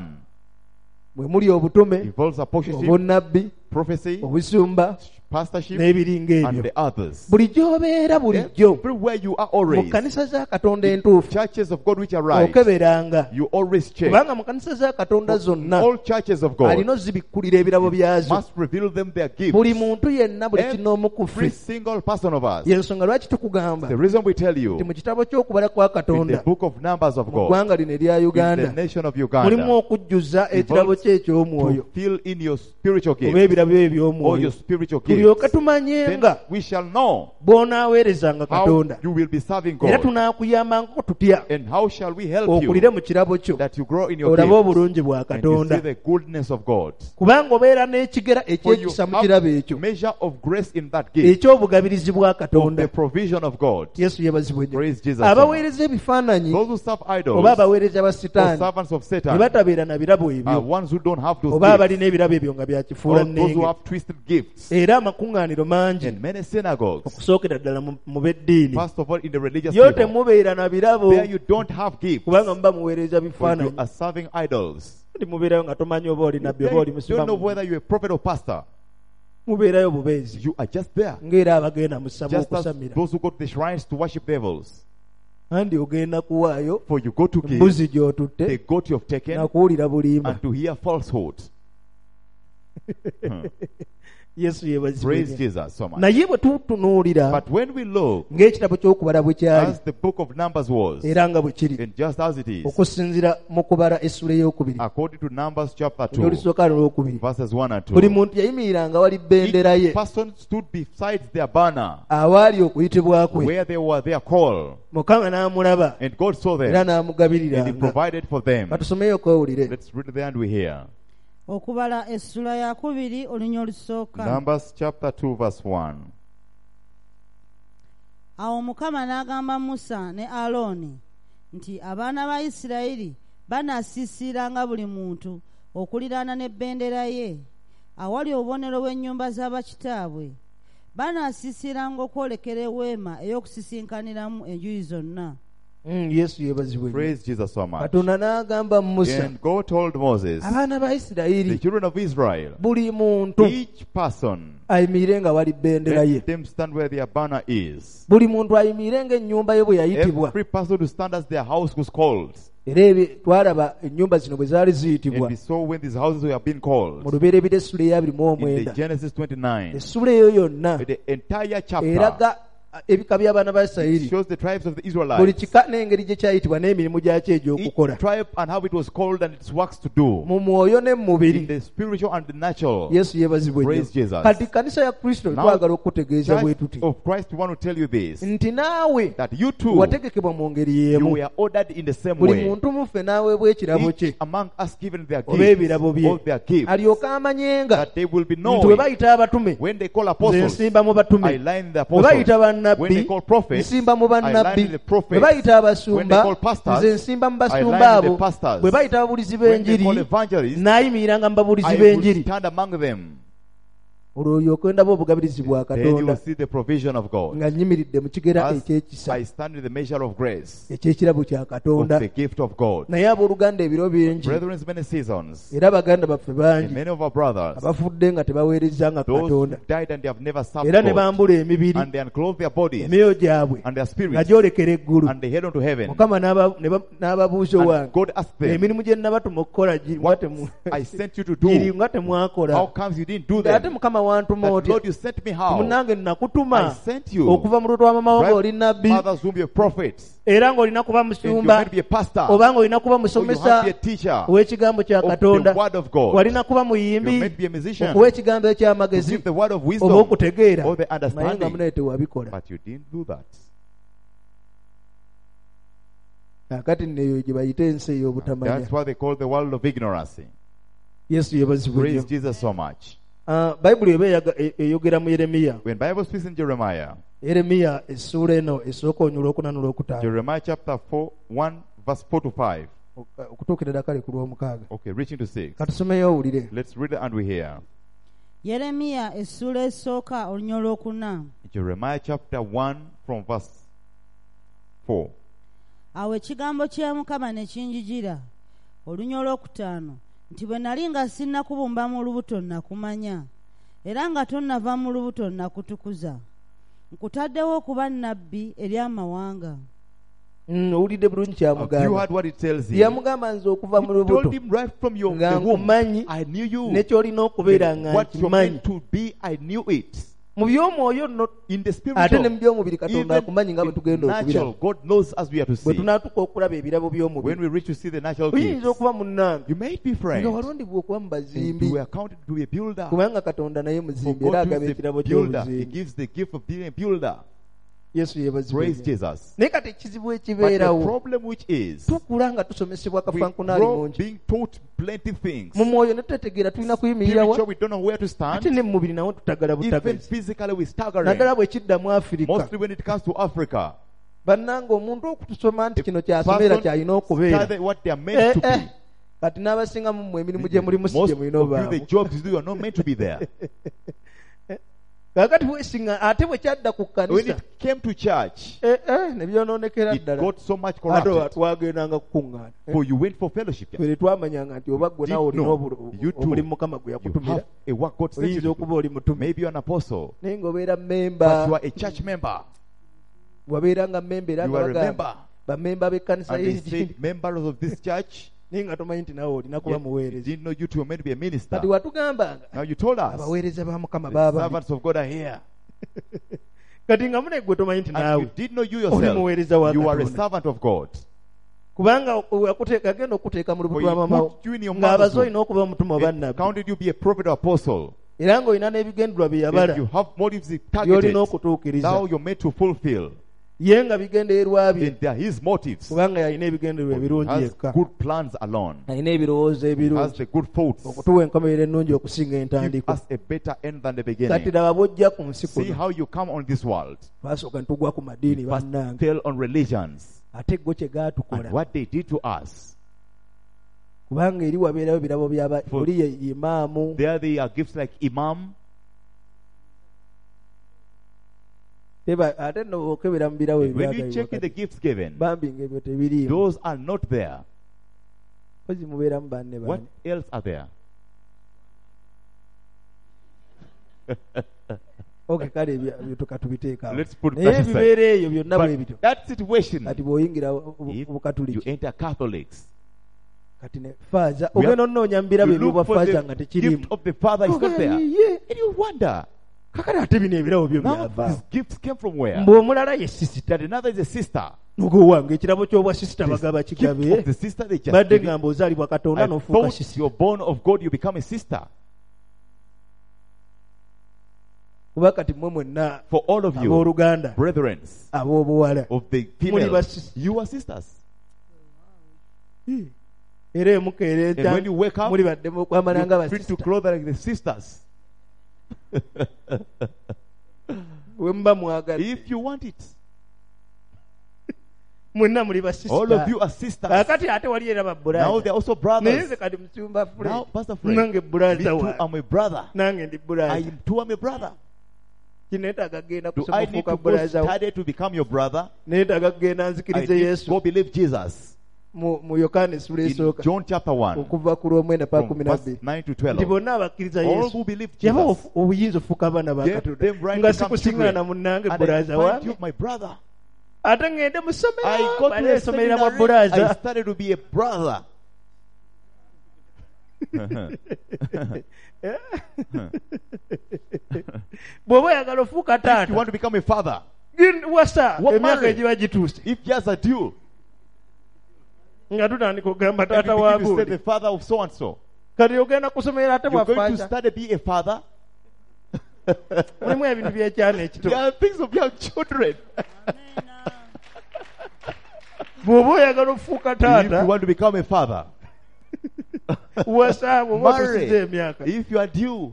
mwe muli obutume, involves apostleship, obunnabbi, prophecy, obusumba pastorship, n'ebiringa and ebyo. the others. Buli gy'obeera bulijjo Everywhere you are mu always, kkanisa za Katonda entuufu churches of God which are right, okeberanga, you always check. kubanga mu kkanisa za Katonda zonna All churches of God alina ozibikkulira ebirabo byazo. must reveal them their gifts. Buli muntu yenna, buli Every kinoomu ku ffe. single person of us. Y'ensonga lwaki tukugamba The reason we tell you, nti mu kitabo ky'okubala kwa in the Katonda book of Numbers of mu God, ggwanga lino erya in the Uganda nation of mulimu Uganda, okujjuza ekirabo kye eky'omwoyo to fill in your spiritual oba gifts, ebirabo all your eby'omwoyo, spiritual tulyoke gifts, tumanye then nga we shall know bw'onaaweerezanga how Katonda, you will be serving era God, tunaakuyambangako tutya and how shall we help okulire you mu kirabo kyo that you grow in your olabe gifts, obulungi bwa and you see Katonda, the goodness of God. kubanga obeera n'ekigera For you ekyekisa mu kirabo have ekyo measure of grace in that gift, eky'obugabirizi bwa of Katonda. the provision of God. Yesu yeebazibwe nnyo. Praise Jesus. Abaweereza ebifaananyi Those who serve idols, oba abaweereza or basitaani servants of ne Satan, batabeera na birabo are ebyo, ones who don't have those oba gifts, abalina ebirabo ebyo nga byakifuula or those who nnenge. have twisted gifts. Era amakuŋŋaaniro mangi And many synagogues, okusookera ddala mu- mu b'eddiini, first of all in the religious yo people, temubeera na birabo there you don't have gifts, kubanga muba muweereza but you bifaananyi. are serving idols. Ndi mubeerayo nga tomanyi oba oli nabbi There oba oli you don't know musibamu, whether you're a prophet or pastor. mubeerayo bubeezi You are just there. ng'era abagenda mu ssabo Just as okusamira, those who go to the shrines to worship devils. andi ogenda kuwaayo For you go to give embuzi the gy'otutte goat you have taken nakuwulira bulimba. and to hear falsehood. Yesu yeebazibwe Praise nnyo. Jesus so much. Naye bwe tutunuulira But when we look, ng'ekitabo ky'okubala bwe kyali as the book of Numbers was, era nga bwe kiri, and just as it is, okusinziira mu kubala essula ey'okubiri according to Numbers chapter two, n'olusooka n'olwokubiri, verses one and two, buli muntu yayimiriranga wali bbendera ye each person stood beside their banner awaali okuyitibwa kwe, where they were their call, Mukama n'amulaba and God saw era them, and He n'amugabiriranga. provided for them. Katusomeyo kwewulire. Let's read there and we hear. Okubala essula ya kubiri olunya olusooka. Numbers chapter two, verse one. Awo Mukama n'agamba Musa ne Alooni nti abaana ba Isirayiri banaasiisiranga buli muntu okuliraana n'ebendera ye awali obubonero bw'ennyumba z'abakitaabwe. Banaasiisiranga okwolekera eweema ey'okusisinkaniramu enjuuyi zonna. Mm, Yesu yeebazibwe nnyo. Praise Jesus so much. Katonda n'agamba Musa, And God told Moses, abaana ba the Isirayiri children of Israel, buli muntu each person, ayimirire nga wali bbendera ye, let them stand where their banner is. buli muntu ayimirire ng'ennyumba ye bwe yayitibwa. Every person to stand as their house was called. Era ebyo twalaba ennyumba zino bwe zaali And ziyitibwa we saw when these houses were being called. mu lubereberye essula ey'abiri mu In the omwenda. Genesis twenty-nine, Essula eyo yonna the entire chapter eraga ebika by'abaana ba It Isirayiri, shows the tribes of the buli Israelites. kika n'engeri gye kyayitibwa n'emirimu gyakyo Each egy'okukola tribe and how it was called and its works to do. mu mwoyo ne mu In mubiri. the spiritual and the natural. Yesu yeebazibwe Praise nnyo. Jesus. Kati kanisa ya Kristo Now, twagala okutegeeza bwe Church tuti of Christ, we want to tell you this. nti naawe That you too, wategekebwa mu ngeri you y'emu. were ordered in the same Buli way. muntu muffe n'aweebwa ekirabo Each kye among us given their oba gifts, ebirabo bye, all their gifts, alyoke amanye nga that they will be nti bwe known. bayita abatume When they call nze apostles, nsimba mu I batume, line the bwe bayita apostles. When they bannabbi call prophets, nsimba mu I line bannabbi, the bwe prophets. bayita When they abasumba call pastors, nze nsimba mu I line basumba the abo, pastors. bwe bayita ababulizi When they b'enjiri call evangelists, naayimiranga mu babulizi I will b'enjiri. stand among them. olwo olyoke ndaba obugabirizi bwa Then you will Katonda see the provision of God. nga nyimiridde mu kigera As eky'ekisa I stand in the measure of grace, eky'ekirabo kya of Katonda. the gift of God. Naye abooluganda ebiro bingi Brethren, many seasons, era baganda baffe and bangi many of our brothers, abafudde nga tebaweerezanga those who Katonda died and they have never served era ne God, bambula emibiri and they unclothe their bodies emyoyo gyabwe and their nga spirits, gyolekera eggulu. and they head on to heaven. Mukama n'aba- ne ba- n'ababuuza And wange God asked them, emirimu gye nabatuma okukola gi- nga what temu- I sent you to giri do, nga temwakola. how comes you didn't do Ate them? Mukama wantuma That otya? Lord, you sent me how? Munange I nakutuma sent you. okuva mu lubuto lwa mama wo Right? ng'oli nabbi, Mother's womb, you're prophets. era ng'olina kuba And you're musumba meant to be a pastor. oba ng'olina kuba Or you have musomesa to be a teacher ow'ekigambo kya of the Katonda, word of God. walina kuba You're muyimbi meant to be a musician. okuwa ekigambo To eky'amagezi give the word of oba wisdom. okutegeera, Or the naye nga understanding. munene tewabikola. But you didn't do that. Kakati neyo gye bayita ensi ey'obutamanya. That's what they call the world of ignorance. Yesu yeebazibwe Praise nnyo. Jesus so much. Ah, bayibuli eba eyaga- e- eyogera mu Yeremiya. When Bible speaks in Jeremiah, Yeremiya essuula eno esooka onyula okuna n'olwokutaano Jeremiah chapter four, one, verse four to five. okutuukira ddala kale ku lw'omukaaga. Okay, reaching to six. Katusomeyo owulire. Let's read it and we hear. Yeremiya essula esooka olunya olwokuna. Jeremiah chapter one from verse four. Awo ekigambo kya Mukama ne kinjijira olunya olwokutaano nti bwe nali nga sinnakubumba mu lubuto nakumanya era nga tonnava mu lubuto nakutukuza nkutaddewo okuba nnabbi eri amawanga. Mm, owulidde bulungi Have you kyamugamba. heard what it tells him? Yamugamba nze okuva mu He lubuto told him right from your nga the womb, nkumanyi I knew you. ne ky'olina okubeera nga What you're nkimanyi. meant to be, I knew it. Mu by'omwoyo nno In the ate spiritual, ne mu by'omubiri Katonda even akumanyi nga bwe in tugenda natural, okubiraba. God knows as we are to Bwe see. tunaatuka okulaba ebirabo When by'omubiri we reach to see the natural oyinza gifts, okuba munnange you may be nga friends. walondebwa okuba mu And bazimbi you were counted to be a builder. kubanga Katonda naye For muzimbi era God agaba is ekirabo the builder. He ky'obuzimbi. gives the gift of being a builder. Yesu yeebazibwe Praise nnyo. Jesus. naye kati ekizibu But the ekibeerawo problem which is, tukula nga tusomesebwa we kafankunaali grow mungi being taught plenty things. mu mwoyo ne tutegeera tulina kuyimirirawo Spiritual, we don't know where to ate stand. ne mu mubiri nawo tutagala Even butagazi physically, we staggering. naddala bwe kidda mu Afirika. Mostly when it comes to Africa. bannanga omuntu okutusoma nti A kino kyasomera person kyalina okubeera study what they are Eh, meant to eh, be. kati n'abasinga mu mmwe emirimu gye mulimu si Most gye of mulina you, the obaamu. jobs you do, you are not meant to be there. Kaakati weesinga ate bwe kyadda ku When kkanisa it came to church, eh, eh, ne byonoonekera it ddala got so much ate corrupted. twagendanga kukuŋŋaana For you went for fellowship. fere twamanyanga nti oba gwe Did nawe olina know obulu- you too. omulimu Mukama gwe You yakutumira have a work God sent you oyinza to do. okuba oli mutume Maybe you're an apostle, naye ng'obeera but you memba are a church member. wabeera nga memba era You nga are a bagamba member. bamemba b'ekkanisa And they y'egi said, members of this church, naye nga tomanyi nti nawe olina kuba yet muweereza didn't know you two were meant to be a minister. kati watugambanga Now you told us, abaweereza ba Mukama the baaba servants of God are here. kati nga mune gwe tomanyi nti And you naawe did know you oli muweereza wa yourself, you are a Katonda servant of God. kubanga yakuteeka agenda okuteeka mu For lubuto lwa he mama put you in your ng'abaze mother's olina okuba omutume oba womb. It nnabbi counted you be a prophet or apostle. era ng'olina n'ebigenderwa bye yabala Then you have motives targeted. by'olina okutuukiriza Now you're meant to fulfill. ye nga bigendererwa bye Then they are his motives. kubanga yalina ebigendererwa He ebirungi has yekka good plans alone. alina ebirowoozo He has ebirungi the good thoughts. okutuwa enkomerero ennungi okusinga Give entandikwa us a better end than the kati beginning. laba bw'ojja ku nsi See kuno how you come on this world. twasooka ne tugwa ku madiini First bannange fell on religions ate go kye and gaatukola what they did to us. kubanga eri wabeerayo birabo byaba For- oli ye imaamu There they are gifts like imam. teba ate no okebera mu birawo When you check in the ebyagayibwa gifts given, bambi ng'ebyo tebiriimu those are not there. kozi mubeeramu banne What banne else are there? oke kale ebyo ebyo tuka tubiteekaawo Let's put naye that aside. ebibeera eyo byonna bwe bityo But that situation, kati bw'oyingira obu- if you obukatuliki enter Catholics, kati ne faaza We ogenda onnoonya mu birabo you ebyo bwa look for faaza the nga gift tekirimu of the Father is not there. Ye, And you wonder, kakati ate bino ebirabo byo Now byava these gifts came from where? mbw'omulala ye sisita That another is a sister. nogowange ekirabo ky'obwa sisita bagaba Gift kigabe of the sister they just badde gave you. ngamba ozaalibwa katonda I n'ofuuka thought sisita you're born of God, you become a sister. kuba kati mmwe mwenna For all of you, abooluganda brethren ab'obuwala of the muli female, basisi you are sisters. era emukeera And when you wake up, muli baddemu okwambala nga you're free to basisita clothe like the sisters. bwe muba mwagala If you want it. mwenna muli All of basisita you are sisters. kakati ate wali era Now babbulaaza they're also naye brothers. nze kati musumba fule Now, Pastor Fred, nange me bbulaaza too, wange I'm a brother. nange ndi I bbulaaza am too, I'm a brother. kineetaaga kgenda Do kusoma I need ofuuka to go bbulaaza wo study to become your brother? neetaaga kgenda I nzikirize need to yesu go believe Jesus. mu mu yokaana essula In esooka John chapter one, okuva ku lw'omwenda paka from kumi verse nabbiri nine to nti twelve. bonna abakkiriza All yesu who believe yabawa Jesus, ofu- obuyinza ofuuka abaana ba get katonda them right nga to become sikusiŋŋaana children. munnange And I bbulaaza find wange you my brother. ate ŋŋende mu ssomero I go to a baleesomerera bwa seminary. bbulaaza I started to be a brother. bw'oba oyagala ofuuka If you taata want to become a father, gin- wasa What emyaka marriage? egiba gituuse if just a due, nga tutandika okugamba and you taata begin wa to say the gundi father of so and so, kati ogenda kusomera ate you're going to bwafaaca study be a father. mulimu ebintu byekyana ekito There are things of young children. bw'oba oyagala okufuuka If you taata want to become a father, wasa bw'oba marry. otusiza emyaka If you are due,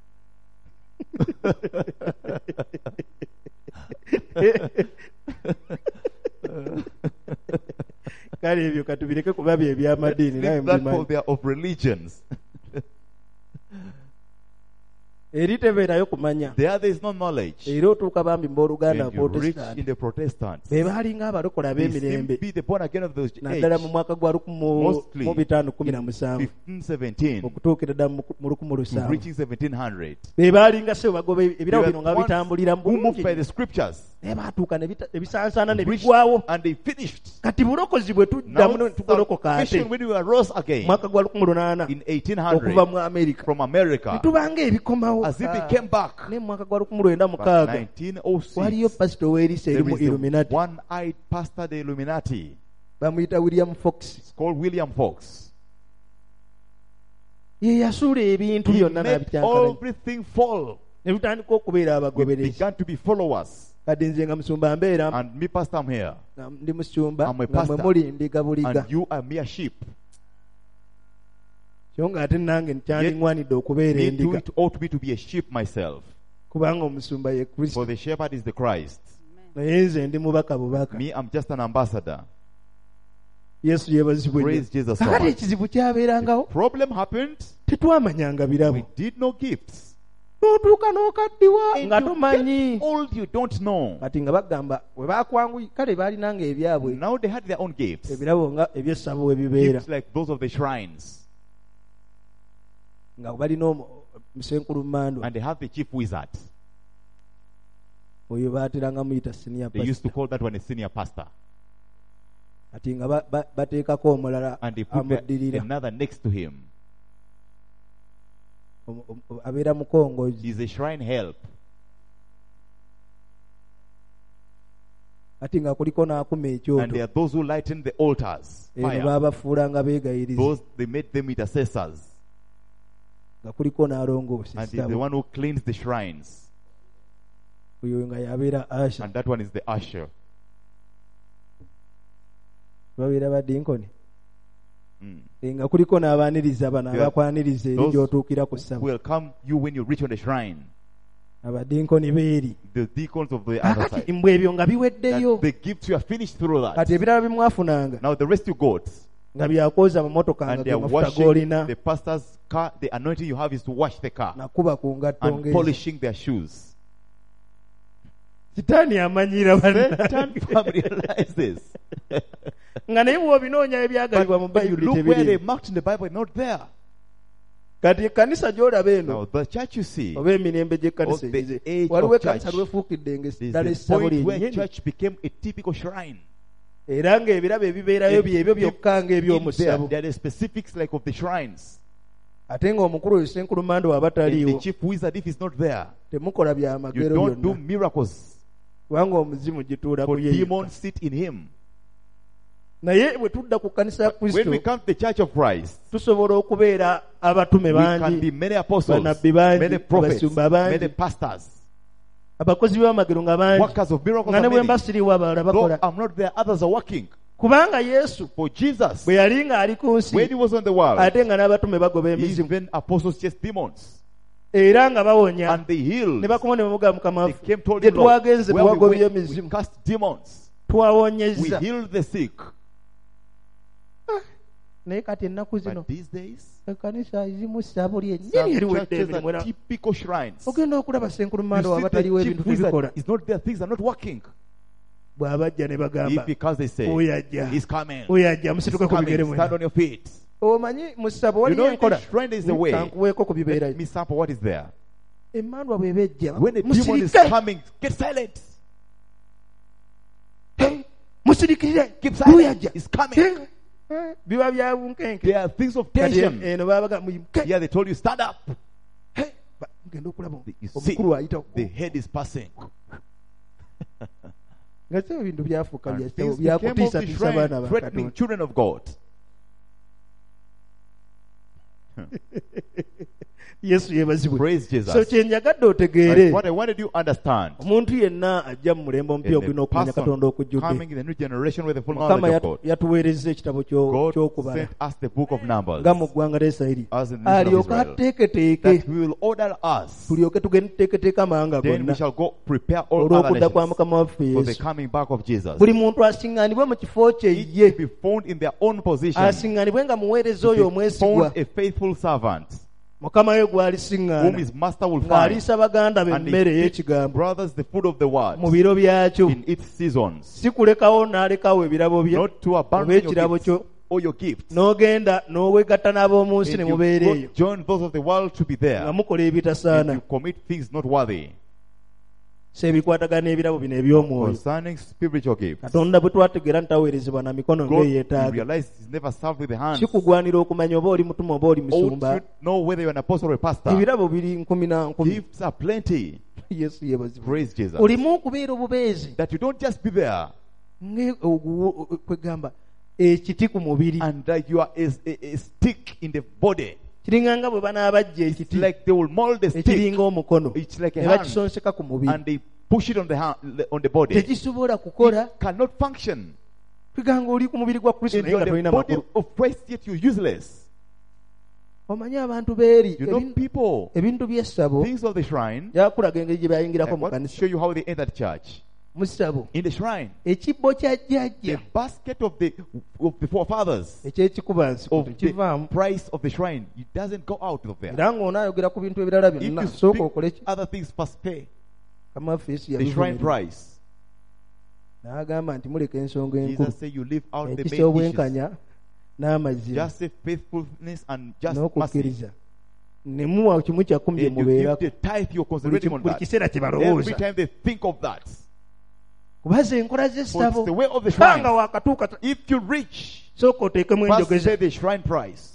kale ebyo katubireke kuba bye ebyamadiini naye leave that for mubimanyi they are of religions. eri tebeerayo kumanya There, there is no knowledge. era otuuka bambi mbooluganda And you reach abaprotestant in the Protestants. be baalinga abalokole They seem to ab'emirembe be the born again of those naddala mu age. mwaka gwa lukumu Mostly mu bitaano kumi na in musanvu fifteen seventeen okutuukira ddala mu mu lukumu to lusanvu reaching seventeen hundred. be baalinga sebo bagoba ebirabo They were bino nga ones bitambulira mu who moved bulungi by the scriptures, naye baatuuka ne bita- ne bisaansaana ne reached, bigwawo and they finished. kati bulokozi bwe Now, tuddamu tugolokoka ate salvation when we arose again mwaka gwa lukumu lunaana in eighteen okuva hundred mu amerika from America, netubanga ebikomawo as if Ah. it came back. ne mu mwaka gwa lukumu lwenda But mukaaga nineteen oh waliyo six, pasito weerisa eri there mu is the illuminati one-eyed pastor, the Illuminati. bamuyita william fox It's called William Fox. ye yasuula ebintu He byonna made n'abikyankalanya everything fall. ne tutandika okubeera We abagoberezi began to be followers. kati nze nga musumba mbeera And me, pastor, I'm here. nga ndi musumba I'm a nga mwe pastor. muli ndiga buliga And you are mere sheep. so nga ate nange Yet, kyandiŋwanidde okubeera Me too, endiga it ought me to be a sheep myself. kubanga omusumba ye kristo For the shepherd is the Christ. naye nze ndi mubaka bubaka Me, I'm just an ambassador. yesu yeebazibwe nnyo. Praise Jesus so kakati much. ekizibu kyabeerangawo Problem happened. tetwamanyanga birabo We did no gifts. n'otuuka n'okaddiwa And nga you tomanyi get old, you don't know. kati nga bagamba we baakwanguyi kale baalinanga ebyabwe Now they had their own gifts. ebirabo nga ebyessabo we bibeera Gifts like those of the shrines. nga balina omu- musenkulu mando And they have the chief wizard. oyo baateranga muyita senior They used to pastor call that one a senior pastor. ati nga ba- ba- bateekako omulala And they put the- amuddirira another next to him. Omu- omu- abeera mukongozi He's a shrine help. ati nga kuliko n'akuma And ekyoto there are those who lighten the altars. eno Fire. baabafuula nga beegayiriza Those, they made them intercessors. nga kuliko n'alongoosa And he's the essabo one who cleans the shrines. oyo nga yabeera asha And that one is the usher. babeera badinkoni Mm. Eh, nga kuliko n'abaaniriza bano Yeah. abakwaniriza eri Those gy'otuukira ku ssabo Welcome you when you reach on the shrine. abadinkoni beeri The deacons of the other kakati side. mbwe ebyo nga biweddeyo And the gifts you are finished through that. kati ebirala bimwafunanga Now the rest you got. nga byakwoza mu motoka nga And they ge are mafuta washing g'olina the pastor's car. The anointing you have is to wash the car. nakuba ku ngatto And ng'ezo polishing their shoes. sitaani amanyira Satan bannange familiarizes. nga naye bw'obinoonya ebyagalibwa mu But you bayibuli look where they tebiri marked in the Bible, not there. kati ekkanisa gy'olaba eno Now the church you see, oba emirembe gy'ekkanisa of the egize age waliwo of ekkanisa church, lwefuukidde is ng'eddala the essabo point where lyennyini church became a typical shrine. era ng'ebirabo ebibeerayo byebyo byokka ng'eby'omu In there, ssabo there are the specifics like of the shrines. ate ng'omukulu oyo senkulu mando aba And the taliiwo chief wizard, if he's not there, temukola You byamagero don't do byonna miracles, kubanga omuzimu gituula for ku ye yekka. demons sit in him. naye bwe tudda ku kkanisa ya When we kristo come to the church of Christ, tusobola okubeera abatume we can bangi be many apostles, Banabbi bangi, many prophets, abasumba bangi. many pastors, abakozi b'amagero nga bangi workers of miracles nga ne are bwe mba many. siriwo abalala Though bakola I'm not there, others are working. kubanga yesu For Jesus, bwe yali ng'ali ku when nsi he was on the world, ate nga n'abatume bagoba emizimu even apostles chased demons, era nga bawonya and they healed. ne bakoma ne bamuga mukama They waffe came told gye him, Lord, twagenze where we twagobye went, we emizimu cast demons, we twawonyezza healed the sick. naye kati ennaku zino But these days, ekkanisa ezimu ssaabo lyennyini some eriwedde churches emirimu are era typical shrines. ogenda okulaba senkulumando You see, wabataliwo the ebintu chief tebikola wizard is not there, things are not working. bw'abajja ne bagamba If because they say, oyo ajja he's coming, oyo ajja he's musituke ku bigere coming, stand mwena on your feet. omanyi mu ssabo You waliyo know, in enkola the shrine is the way. kankuweeko ku bibeerayo Let me sample what is there. emmandwa bw'eba ejja When a demon is musirike coming, get silent. Hey, musirikire Keep oyo silent. ajja He's coming. Eh, biba bya bunkenke There are things of kati tension. eno babaga muyimuke Here they told you, stand up. ngenda okulaba You see, omukulu ayita the head is passing. nga si ebintu byafuuka And bya- things became of the byakutiisatiisa abaana shrine, ba threatening Katonda. children of God. yesu yeebazibwe Praise Jesus. so kyenjagadde That's otegeere what I wanted you to understand. omuntu yenna ajja mu mulembe omupya And ogulina the okumanya katonda person okujjudde coming in the new generation with the full mukama knowledge of yatu- God. yatuweereza ekitabo kyo- God ky'okubala sent us the book of Numbers, nga mu ggwanga lya isirayiri as in the nation of alyoke Israel, ateeketeeke that we will order us. tulyoke tugende tuteeketeeke amawanga Then we gonna shall go prepare all other olw'okudda kwa nations mukama waffe for the yesu coming back of Jesus. buli muntu asiŋŋaanibwe mu kifo kye Each ye be found in their own position. asiŋŋaanibwe nga muweereza To oyo be omwesigwa found a faithful servant, mukama we whom gw'alisiŋŋaana his master will find, ng'aliisa baganda be and emmere he feeds ey'ekigambo brothers the food of the word mu biro byakyo in its seasons, si kulekawo n'alekawo ebirabo bye not to oba abandon your ekirabo gifts kyo or your gifts. n'ogenda n'owegatta n'ab'omu nsi And ne you mubeera go eyo join those of the world to be nga there, mukola and ebitasaana you commit things not worthy. so ebikwatagana n'ebirabo bino eby'omwoyo Concerning spiritual gifts, katonda bwe twategeera ntaweerezebwa na mikono God, you ng'eyeetaaga realize is never served with the hands. kikugwanira okumanya oba oli mutuma oba oli Ought musumba you know whether you're an apostle or a pastor? ebirabo biri nkumi na nkumi Gifts are plenty. yesu yeebazibwe Praise Jesus. olimu okubeera obubeezi That you don't just be there nge- ogu- kwegamba ekiti ku mubiri and like you are a, a, a stick in the body. kiringa nga bwe banaabajja It's ekiti like they will mold the stick ekiringa omukono It's like a ne hand. bakisonseka ku mubiri and they push it on the hand, on the body. tekisobola kukola It cannot function. kweganga oli ku mubiri gwa kristo And naye you nga are the tolina body makulu of Christ, yet you're useless. omanyi abantu beeri You know ebin- people, ebintu by'essabo things of the shrine. yakulaga engeri gye bayingirako I mu want to kanisa show you how they entered church. mu ssabo In the shrine, ekibbo kya the jjajja basket of the of the forefathers ekyekikuba nsiko of the tekivaamu price of the shrine, it doesn't go out of there. era ng'onaayogera ku bintu ebirala If byonna you sooka speak okole ki other things, first pay kamaffe yesu the shrine yabivumirira price. n'agamba nti muleka ensonga enkulu Jesus said, "You leave out the ekisa main issues. obwenkanya n'amazima Just say faithfulness and just mercy. n'okukkiriza ne muwa kimu kya kumi bye And you give mubeerako the tithe. You're buli concentrating on buli that. kiseera kye Every balowooza time they think of that, kubaza enkola for it's z'essabo the way of the kanga shrine. wakatuuka If you reach, sooka oteekemu first enjogeza say the shrine price.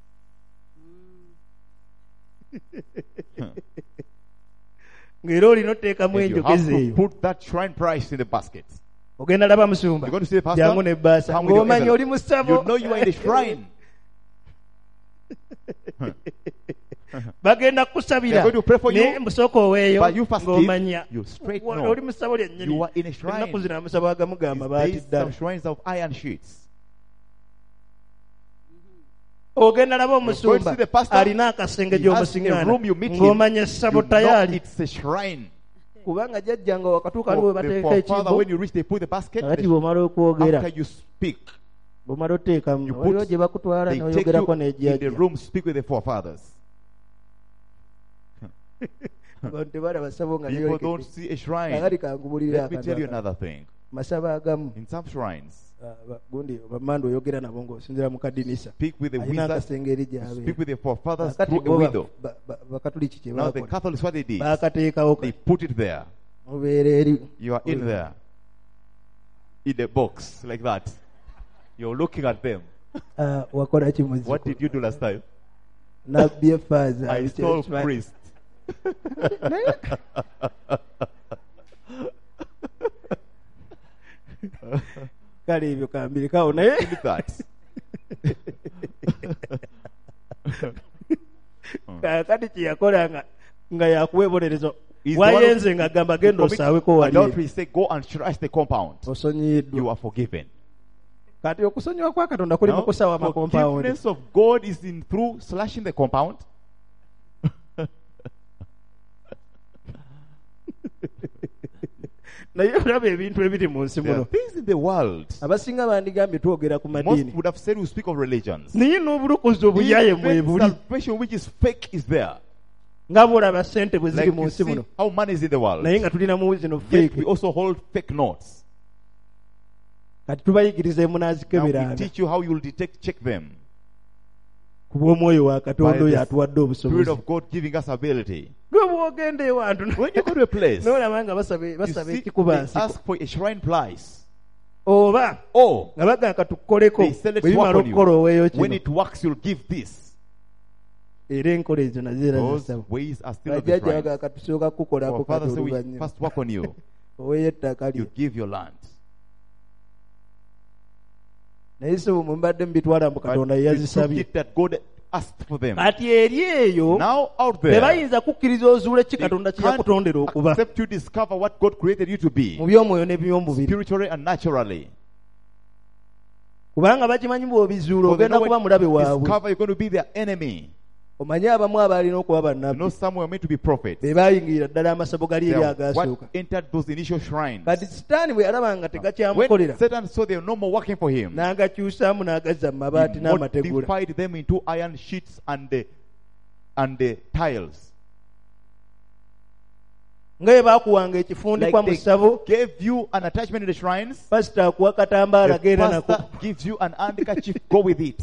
ng'era olina oteekamu And you have enjogeza to eyo put that shrine price in the basket. ogenda laba musumba You're going to see the pastor. jangu nebbaasa Come with your ng'omanya envelope. oli mu ssabo You know you are in the shrine. bagenda kukusabira They're going to pray for you, naye musooka oweeyo but you first ng'omanya give, you straight wa- know. oli mu ssabo lyennyini You are in a shrine. ennaku zino amasabo agamu gamba baati These ddala some shrines of iron sheets. ogenda laba going to omusumba see the pastor. alina akasenge He has a gy'omusiŋŋaana room, you meet him. ng'omanya essabo You know tayali it's a shrine. kubanga jjajja nga wakatuuka aliwo For we the bateeka forefather, ekibbo when you reach, they put the basket. kakati the- bw'omala okwogera After you speak, bw'omala oteekamu You waliwo put- gye bakutwala they take n'oyogerako you in the n'ejjajja room, speak with the forefathers. abantu tebalaba ssabo nga People don't neyolekedde see a shrine. kakati kangubulira Let me tell you akantu another thing. masabo agamu In some shrines, ah, ba- gundi bamanda oyogera nabo ng'osinzira mu kadinisa speak with the alina wizard, akasenge eri speak gy'abeera with the forefathers kakati through a bo ba- window. ba- ba- bakatuliki kye Now the bakola Catholics, what they did, baakateekawo they kati put it there. mubeera eri You are in there, in the box like that. You're looking at them. Ah, wakola ki What did muziku you do last time? nabbi efaaza I stole priest. Naye- kale ebyo kambirikawo naye Look at that. kakati kyeyakola nga nga yakuwa ebonerezo He's the one who- wayenze ng'agamba genda Commit osaaweko wali adultery, say go and trash the compound. You osonyiyiddwa are forgiven. kati okusonyiwa kwa katonda kuli mu Now, kusaawa amakompawundi forgiveness of God is in through slashing the compound. naye olaba ebintu ebiri mu nsi There are muno things in the world. abasinga bandigambye twogera ku Most madiini would have said we speak of religions. naye n'obulukuzi obuyaye mwe Even buli salvation which is fake is there. nga bwolaba sente bwe ziri Like mu you nsi see muno how money is in the world. naye nga tulinamu zino Yet fake we also hold fake notes. kati tubayigiriza Now we emunaazikeberanga teach you how you will detect, check them. ku bw'omwoyo wa By katonda oyo the atuwadde Spirit obusobozi of God giving us ability. gwe bwogenda ewantu When you go to a place, n'olaba nga basaba you basaba see, ekikuba they nsiko ask for a shrine price. oba Or nga bagamba katukoleko they sell it bwe to work bimala on okukola oweeyo you. When kino it works, you'll give this. era enkola ezo nazo era Those zisaba ways are still of the bajjajja shrine. baga katusooka kukolako Our Father kati said we oluvannyuma first work on you. oweeyo ettaka You lyo give your land. naye so bwe mbadde mubitwala mu But katonda you took yeyazisabye it that God asked for them. kati eri eyo Now out there, tebayinza kukkiriza ozuule ki they katonda kye can't yakutondera okuba accept you discover what God created you to be, mu by'omwoyo ne by'omubiri spiritually and naturally. kubanga bakimanyi bw'obizuula For they ogenda know kuba when mulabe you waabwe discover you're going to be their enemy. omanye abamu abalina okuba You bannabbi know some were meant to be prophets. be baayingirira ddala amasabo gali They eri are agaasooka what entered those initial shrines. kati sitaani bwe yalaba nga When tegakyamukolera Satan saw they were no more working for him, n'agakyusaamu n'agazza mu mabaati he n'amategula modified them into iron sheets and the, and the tiles. nga bwe baakuwanga ekifundikwa Like mu they ssabo gave you an attachment in the shrines, pasita akuwa katambaala the genda nako pastor gives you an handkerchief, go with it.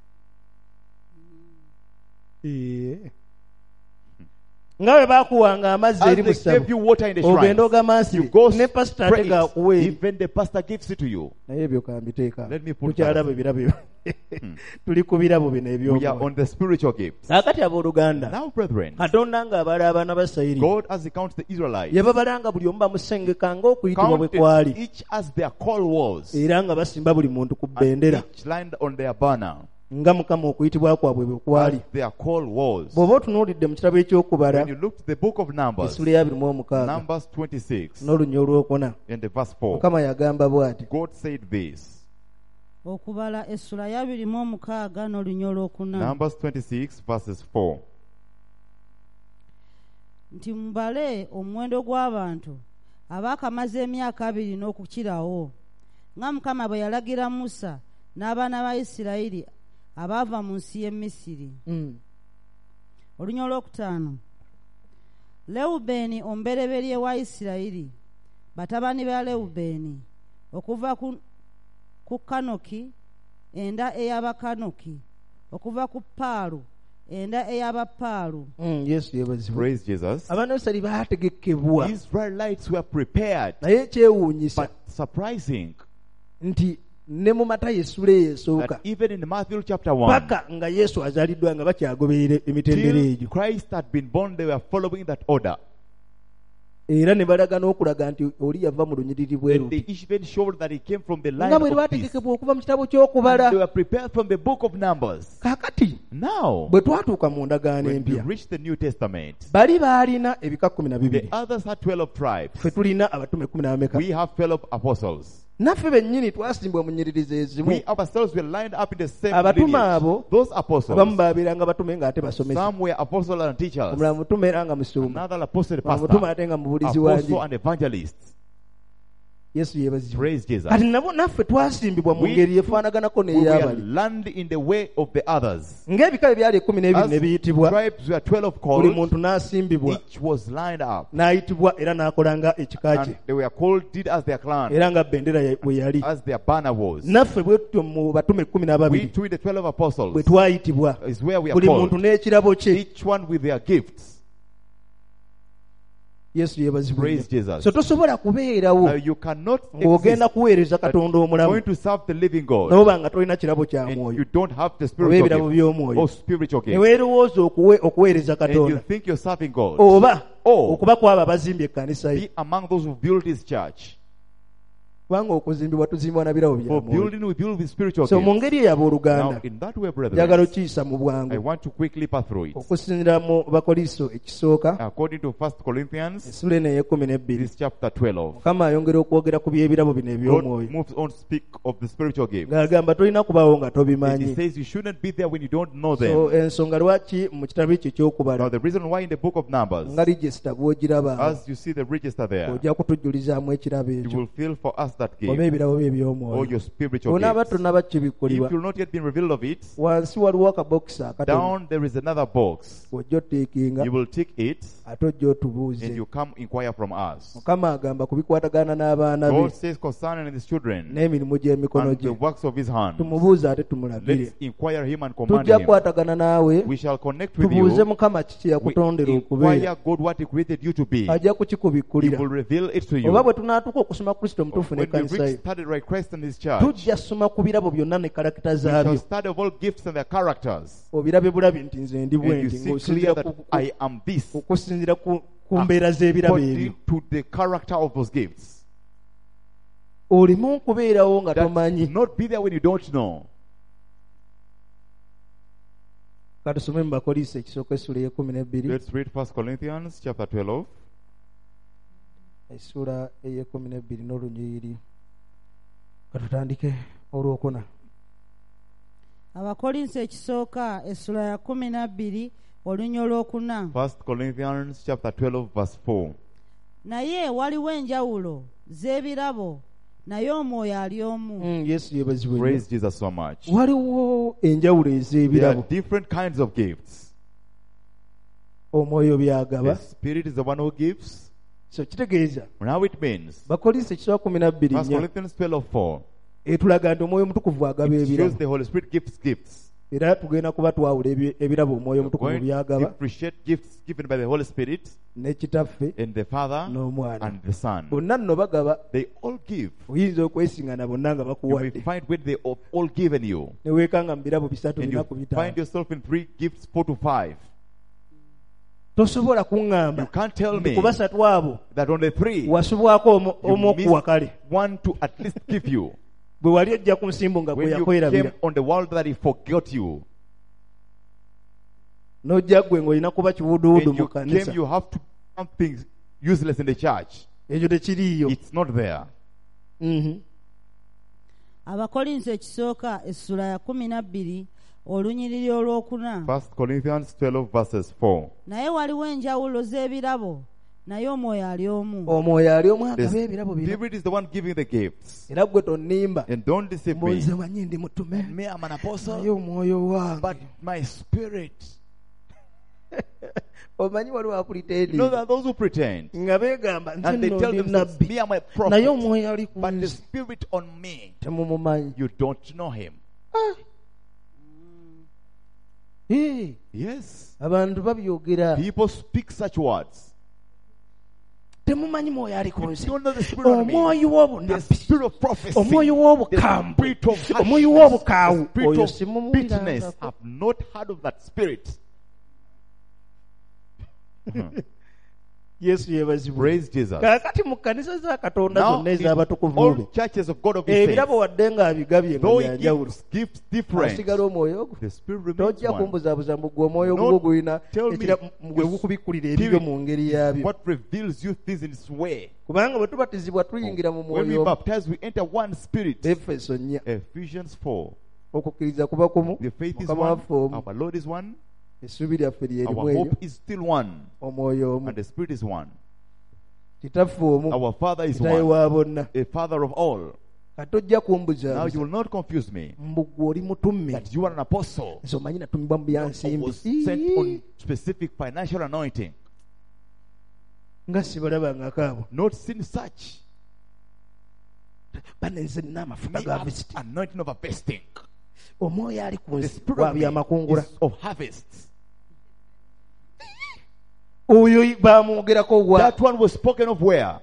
Ee. nga bwe baakuwanga amazzi As eri mu they ssabo gave you water in the ogenda shrines, ogamansire you go ne pasita spray ate gaakuwa it. eri Even the pastor gives it to you. naye ebyo kambiteeka Let me put tukyalaba that. ebirabo tuli ku birabo bino We are ebyomwoyo on the spiritual gifts. kaakati abooluganda Now, brethren, katonda ng'abala abaana ba sayiri God, as He counts the Israelites, yababalanga buli omu bamusengeka ng'okuyitibwa bwe kwali counted each as their call was, era nga basimba buli muntu ku and bbendera each lined on their banner, nga mukama okuyitibwa kwabwe bwe as kwali their call was. bw'oba otunuulidde mu kitabo ekyokubala When you look at the book of Numbers, essula ya abiri mu omukaaga Numbers twenty-six, n'olunya olwokuna in the verse four, mukama yagamba bw'ati God said this. okubala essula y'abiri mu omukaaga n'olunya olwokuna Numbers twenty-six, verses four. nti mubale omuwendo gw'abantu abaakamaze emyaka abiri n'okukirawo nga mukama bwe yalagira musa n'abaana ba isirayiri abaava mu nsi y'e misiri. Mm. olunya olwokutaano lewubeeni omubereberye wa isirayiri batabani ba lewubeeni okuva ku, ku kanoki enda ey'abakanoki okuva ku paalu enda ey'abapaalu. Mm, yesu yebazibwa Praise Jesus. abaana ba isirayiri baategekebwa Israelites were prepared, naye ekyewuunyisa but surprising nti ne mu matayo essula eyo esooka that even in Matthew chapter one, paka nga yesu azaaliddwa nga bakyagoberera emitendera till egyo Christ had been born, they were following that order. era ne balaga n'okulaga nti oli yava mu lunyiriri bwe And they luti even showed that he came from the line nga bwe of peace. bategekebwa okuva mu kitabo ky'okubala They were prepared from the book of Numbers. kaakati Now, bwe twatuuka mu ndagaano when we empya reach the New Testament, bali baalina ebika kumi na the bibiri others had twelve tribes. ffe tulina abatume kumi n'abameka We have twelve apostles. naffe bennyini twasimbwa mu nnyiririzi ezimu We ourselves were lined up in the same abatume lineage. abo Those abamu apostles, baabeeranga batume ng'ate basomesa some were apostles and teachers, omulala mutume era nga musumba another apostle and mutume pastor, ate nga mubulizi wa apostle njiri and evangelists. yesu yeebazibwa Praise Jesus. kati nabo naffe twasimbibwa mu We- ngeri efaanaganako We were n'ey'abali landed in the way of the others. ng'ebika ebyali ekumi n'ebiri As ne biyitibwa tribes were twelve buli called, muntu n'asimbibwa each was lined up. n'ayitibwa era n'akolanga ekika kye And they were called, did as their clan, era nga bendera ye- bwe yali as their banner was. naffe bwe tutyo mu batume kumi We n'ababiri too, the twelve bwe apostles, twayitibwa is where we are buli muntu called. n'ekirabo kye Each one with their gifts. yesu yeebazibwe. Praise Jesus. So tosobola kubeerawo Now you cannot ng'ogenda exist kuweereza katonda omulamu going to serve the living God n'oba nga tolina kirabo kya and mwoyo you don't have the oba spiritual ebirabo gift by'omwoyo or spiritual ne gift, weerowooza okuwe- okuweereza and you katonda think you're serving God, oba or okuba kwabo abazimbye ekkanisa ye, be among those who build His church. kubanga okuzimbibwa tuzimbwa na birabo bya For mwoyo. building, we build with spiritual So mu gifts. ngeri eyo Now, abooluganda in that way, njagala brethren, okiyisa mu I bwangu want to quickly pass through it. okusinziira mu bakoliso ekisooka According to First Corinthians, essula eno ey'ekkumi n'ebbiri, this chapter twelve, mukama ayongera okwogera ku by'ebirabo bino God eby'omwoyo moves on to speak of the spiritual gifts. ng'agamba tolina kubaawo nga And He tobimanyi. says you shouldn't be there when you don't know So them. ensonga lwaki mu kitabo ekyo Now, ekyokubala the reason why in the book of Numbers, nga regisita bw'ogiraba as you see the register there, ojja kutujulizaamu ekirabo you ekyo will feel for us that oba gift ebirabo bye or eby'omwoyo. your spiritual onaaba gifts. tonnaba If kibikkulibwa, you've not yet been revealed of it, wansi waliwo akabokisi akatono, down there is another box. ojja oteekinga You will take it ate ojja and otubuuze. you come inquire from us. Mukama agamba ku bikwatagana n'abaana be God says concerning His children n'emirimu gy'emikono and the gye, works of His hand, tumubuuze ate tumulagire. let's inquire Him and command Tujja Him. kukwatagana naawe We shall connect with tubuuze you. Mukama kiki We yakutondera okubeera, inquire God what He created you to be. ajja He kukikubikkulira. will reveal it to Oba you. bwe tunaatuuka okusoma Kristo omutuufu When we n'ekkanisa ye, reach study right Christ and His church, tujja soma ku birabo byonna ne karakita we shall zaabyo, study of all gifts and their characters. obirabe bulabi nti nze ndi bwe And you nti see ng'osinziira clear that ku- I am this okusinziira ku ku mbeera z'ebirabo ebyo. according to the character of those gifts. Olimu okubeerawo nga That tomanyi. not be there when you don't know. Katusome mu Bakoliisi ekisooka essula ey'ekkumi n'ebbiri, Let's read First Corinthians chapter twelve. essula ey'ekkumi n'ebbiri n'olunyiriri. Katutandike olwokuna. abakolinso ekisooka essula ya kumi na bbiri olunya olwokuna. First Corinthians chapter twelve verse four. Naye waliwo enjawulo z'ebirabo, naye omwoyo ali omu. Mm, Yesu yeebazibwe nnyo. Praise Jesus so much. Waliwo enjawulo There are ez'ebirabo, different kinds of gifts. omwoyo The byagaba. Spirit is the one who gives. So kitegeeza Now it means Bakoliisi ekisooka kumi na bbiri First nnya Corinthians twelve four. etulaga nti omwoyo omutukuvu agaba It shows ebirabo, the Holy Spirit gives gifts. era tugenda kuba twawula ebi- ebirabo omwoyo We're omutukuvu going to byagaba, differentiate gifts given by the Holy Spirit ne kitaffe and the Father n'omwana. and the Son. Bonna nno bagaba. They all give. Oyinza okwesingana bonna nga You may bakuwadde, find when they have all given you. ne weekanga mu birabo bisatu And you binaku find bitaano. yourself in three gifts, four to five. Tosobola You kuŋŋamba can't tell nti me ku basatu abo that on the three, wasubwako omu- you omu okuwa missed kale, one to at least give you. bwe wali ojja ku nsimbu nga gwe When you yakwerabira, came on the world that He forgot you. n'ojja gwe ng'olina kuba kiwuduwudu When mu you kanisa. came, you have to do something useless in the church. Ekyo tekiriiyo. It's not there. Mhm. abakolinso ekisooka essula ya kumi na bbiri olunyiriri olwokuna. First Corinthians twelve verses four. Naye waliwo enjawulo z'ebirabo, naye omwoyo ali omu. Omwoyo ali omu The agaba ebirabo bino, Spirit is the one giving the gifts. era gwe tonnimba. And don't deceive me. Nze manyi ndi mutume, Me, I'm an naye apostle, omwoyo wange. but my spirit. Omanyi waliwo You apuliteedi know, there are those who pretend. nga beegamba nze And they nno tell ndi themselves, nabbi, me, I'm a naye prophet. omwoyo ali ku But the nze. Spirit on me, Temumumanyi. you don't know Him. Eh, Yes. abantu babyogera, People speak such words. temumanyi mwoyo ali ku You nze. don't know the Spirit on me. Omwoyo The w'obunabbi, Spirit of prophecy. omwoyo The w'obukambwe, Spirit of omwoyo harshness, w'obukaawu, the Spirit oyo of simumuwulirangako. bitterness. I've not heard of that Spirit. Yesu yeebazibwe. Praise Jesus. Kaakati mu kkanisa za Katonda Now, zonna in ez'abatukuvu all be, churches of God of His ebirabo saints, wadde nga abigabye nga though He byanjawulo, gives gifts different, asigala omwoyo ogwo. the Spirit remains Tojja one. kumbuzaabuza mbu gwe omwoyo Don't ogwo gulina tell me ekira- gwe the gukubikkulira ebibyo mu ngeri yaabyo. What reveals you things in its way. Kubanga bwe tubatizibwa tuyingira mu When we mwoyo omu. baptize, we enter one Spirit. Efeso nnya. Ephesians four. Okukkiriza kuba kumu, The faith is Mukama one. waffe omu, Our Lord is one. essuubi lyaffe lyerimu Our eryo, hope is still one. omwoyo omu, And the Spirit is one. kitaffe omu, Our Father is kitawe one. wa bonna. A Father of all. Kati tojja Now kumbuzaabuza you will not confuse me mbu gwe oli mutume, that you are an apostle nze omanyi natumibwa mu bya or nsimbi. was sent on specific financial anointing. Nga sibalabangako abo. Not seen such. Bane nze nina amafuta Me ga have visiti. anointing of harvesting. Omwoyo ali ku The nsi Spirit wa of me byamakungula. is of harvests. oyo bamwogerako wa That one was spoken of where?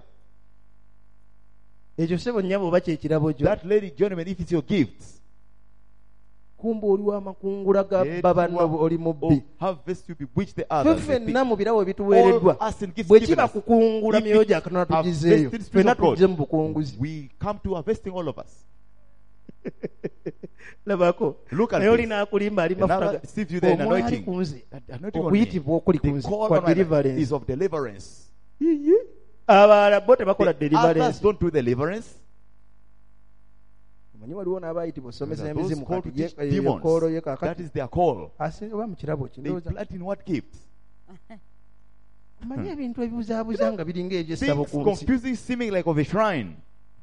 ekyo sebo nnyabo oba kyekirabo kyo That lady, gentlemen, if it's your gifts, kumba oli w'amakungula ga Yet baba you are no oli of mubbi harvest to bewitch the others. ffe the ffenna thief. mu birawo ebituweereddwa All us in gifts bwe given kiba us. kukungula If myoyo it gya katonda have tugizeeyo vested spirit ffenna of God, tujje mu bukunguzi we come to harvesting all of us. labako Look at naye this. olina akulimba ali mafuta Another sees you there in omwali anointing. ku nze That anointing on me. okuyitibwa okuli ku The nze call kwa on my life deliverance is of deliverance. Iye. abalala bo tebakola The deliverance others don't do deliverance. omanyi waliwo n'abayitibwa osomesa There are those emizimu called kati to ye- teach ye- demons. yekoolo ye That kakati is their call. asinga oba mu kirabo ki They ndowooza plant in what gifts? omanyi ebintu ebibuzaabuza nga biringa ebyessabo Things ku nsi confusing, seeming like of a shrine.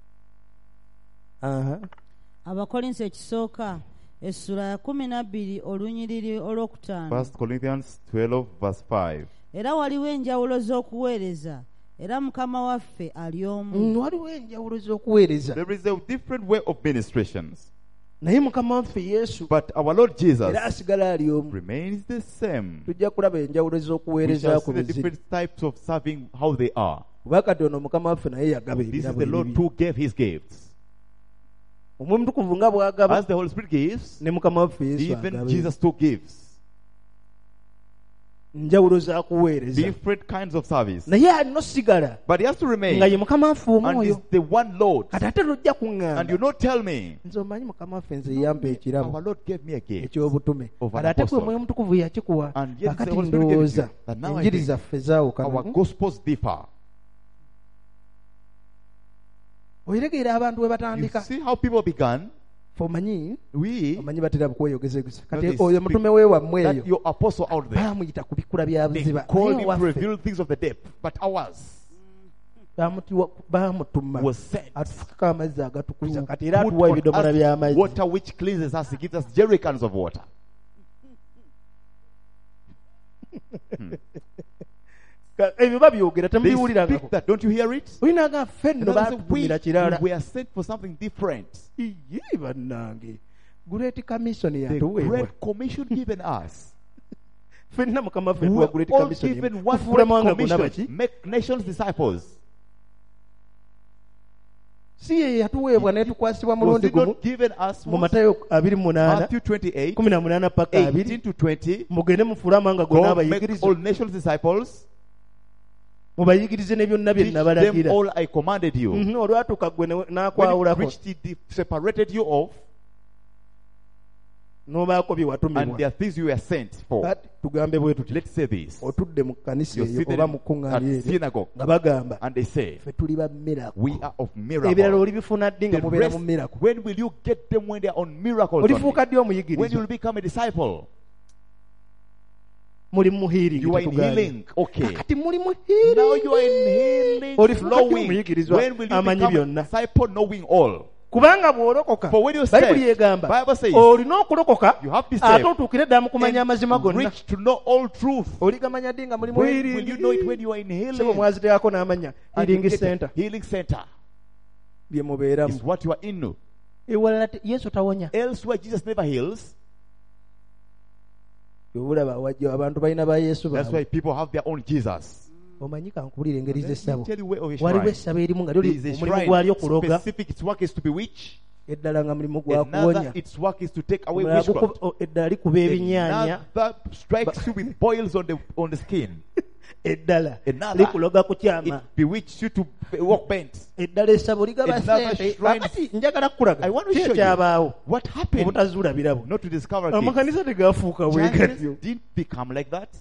Aha. abakolinso ekisooka essula ya kumi nabbiri olunyiriri olwokutaano. First Corinthians twelve verse five. Era waliwo enjawulo z'okuweereza era mukama waffe ali omu. Mm, waliwo enjawulo z'okuweereza There is a different way of ministrations, naye mukama waffe yesu but our Lord Jesus era asigala ali omu remains the same. tujja kulaba enjawulo We z'okuweereza shall ku see the biziri different types of serving, how they are. kuba kati ono mukama waffe naye yagaba This is ebirabo the Lord ebibi who gave his gifts. omwoyo mutukuvu nga bw'agaba As the Holy Spirit gives, ne mukama waffe yesu even agaba Jesus too gives. njawulo za kuweereza Different kinds of service. naye alina osigala But he has to nga remain. ye mukama waffe And omwoyo is the one Lord. kati ate tojja And you kuŋŋamba not tell me, nze omanyi mukama waffe nze yampa ekirabo our Lord gave me a gift. ekyobutume of an kati ate gwe apostle. omwoyo mutukuvu yakikuwa And yet akati the Holy Spirit gave it ndowooza to you. That now I enjiri think zaffe Our zaawukana gospels differ. oyitegeera abantu we You batandika see how people began? fe omanyi We, omanyi batera bukweyogeza gusa No, kati they oyo speak- mutume we wammwe that eyo your apostle out there, baamuyita ku bikula bya they buziba called naye him to owaffe reveal things of the depth. But ours baamutiwa- baamutuma was sent atufukako amazzi agatukuza to kati era put atuwa on ebidomola us by'amazzi water which cleanses us. He gives us jerrycans of water. Ka- ebyo babyogera They temubiwulirangako speak that. Don't you hear it? olinaga ffe nno And others say, we, batutumira kirala we are sent for something different. iye bannange great commission The yatuweebwa great commission given us. ffenna mukama waffe We tuwa are great all commission given emu. one tufuula great mawanga gonna commission. baki Make nations disciples. si ye yatuweebwa netukwasibwa Was mulundi it gumu not given us mu once? matayo abiri mu munaana Matthew twenty-eight, kumi na munaana paka abiri eighteen to twenty. mugende mufuule amawanga gonna Go make abayigirize all nations disciples. mubayigirize ne byonna bye Teach them nabalagira all I commanded you. Mhm, olwatuuka gwe ne- When he n'akwawulako preached it, he separated you off, n'obaako bye and watumibwa there are things you were sent for. kati tugambe bwe tuti Let's say this. otudde mu kkanisa You're eyo seated oba in- mu at kuŋŋaaniro eryo synagogue, nga bagamba and they say, ffe tuli ba miracle we are of ebirala miracles. olibifuna ddi nga The mubeera rest, mu miracle when will you get them when they are on miracles? olifuuka only? ddi When you omuyigiriza will become a disciple? muli mu healing You are in tetugaanye. healing. Okay. kati muli mu Now healing you are in healing, Olifuuka ddi flowing. omuyigirizwa When will you amanyi become a byonna disciple knowing all? kubanga bw'olokoka For when you bayibuli saved, egamba Bible says, olina okulokoka you have to be ate saved otuukire ddala mu kumanya and amazima gonna reach to know all truth. oligamanya ddi nga muli mu When healing will you know it when you are in sebo healing? mwaziteekako n'amanya And you healing get a center Healing center bye mubeeramu is what you are in. ewalala te- yesu tawonya Elsewhere, Jesus never heals. obulaba wajja abantu balina ba yesu That's baabwe why people have their own Jesus. omanyi kankubulira engeri Let me z'essabo tell you where of a waliwo shrine. essabo erimu nga There lyoli is a omulimu shrine gwalyo kuloga specific. Its work is to bewitch. eddala nga mulimu gwa Another, kuwonya its work is to take away Omulala witchcraft. gukuba- o- eddala likuba ebinyaanya Another strikes you with boils on the on the skin. eddala Another, likuloga ku It kyama bewitches you to walk bent. eddala essabo ligaba Another sente shrine- kakati njagala kukulaga I want to ki show you ekyabaawo what happened. obutazuula birabo Not to discover things. amakanisa tegafuuka bwe gatyo Churches didn't become like that.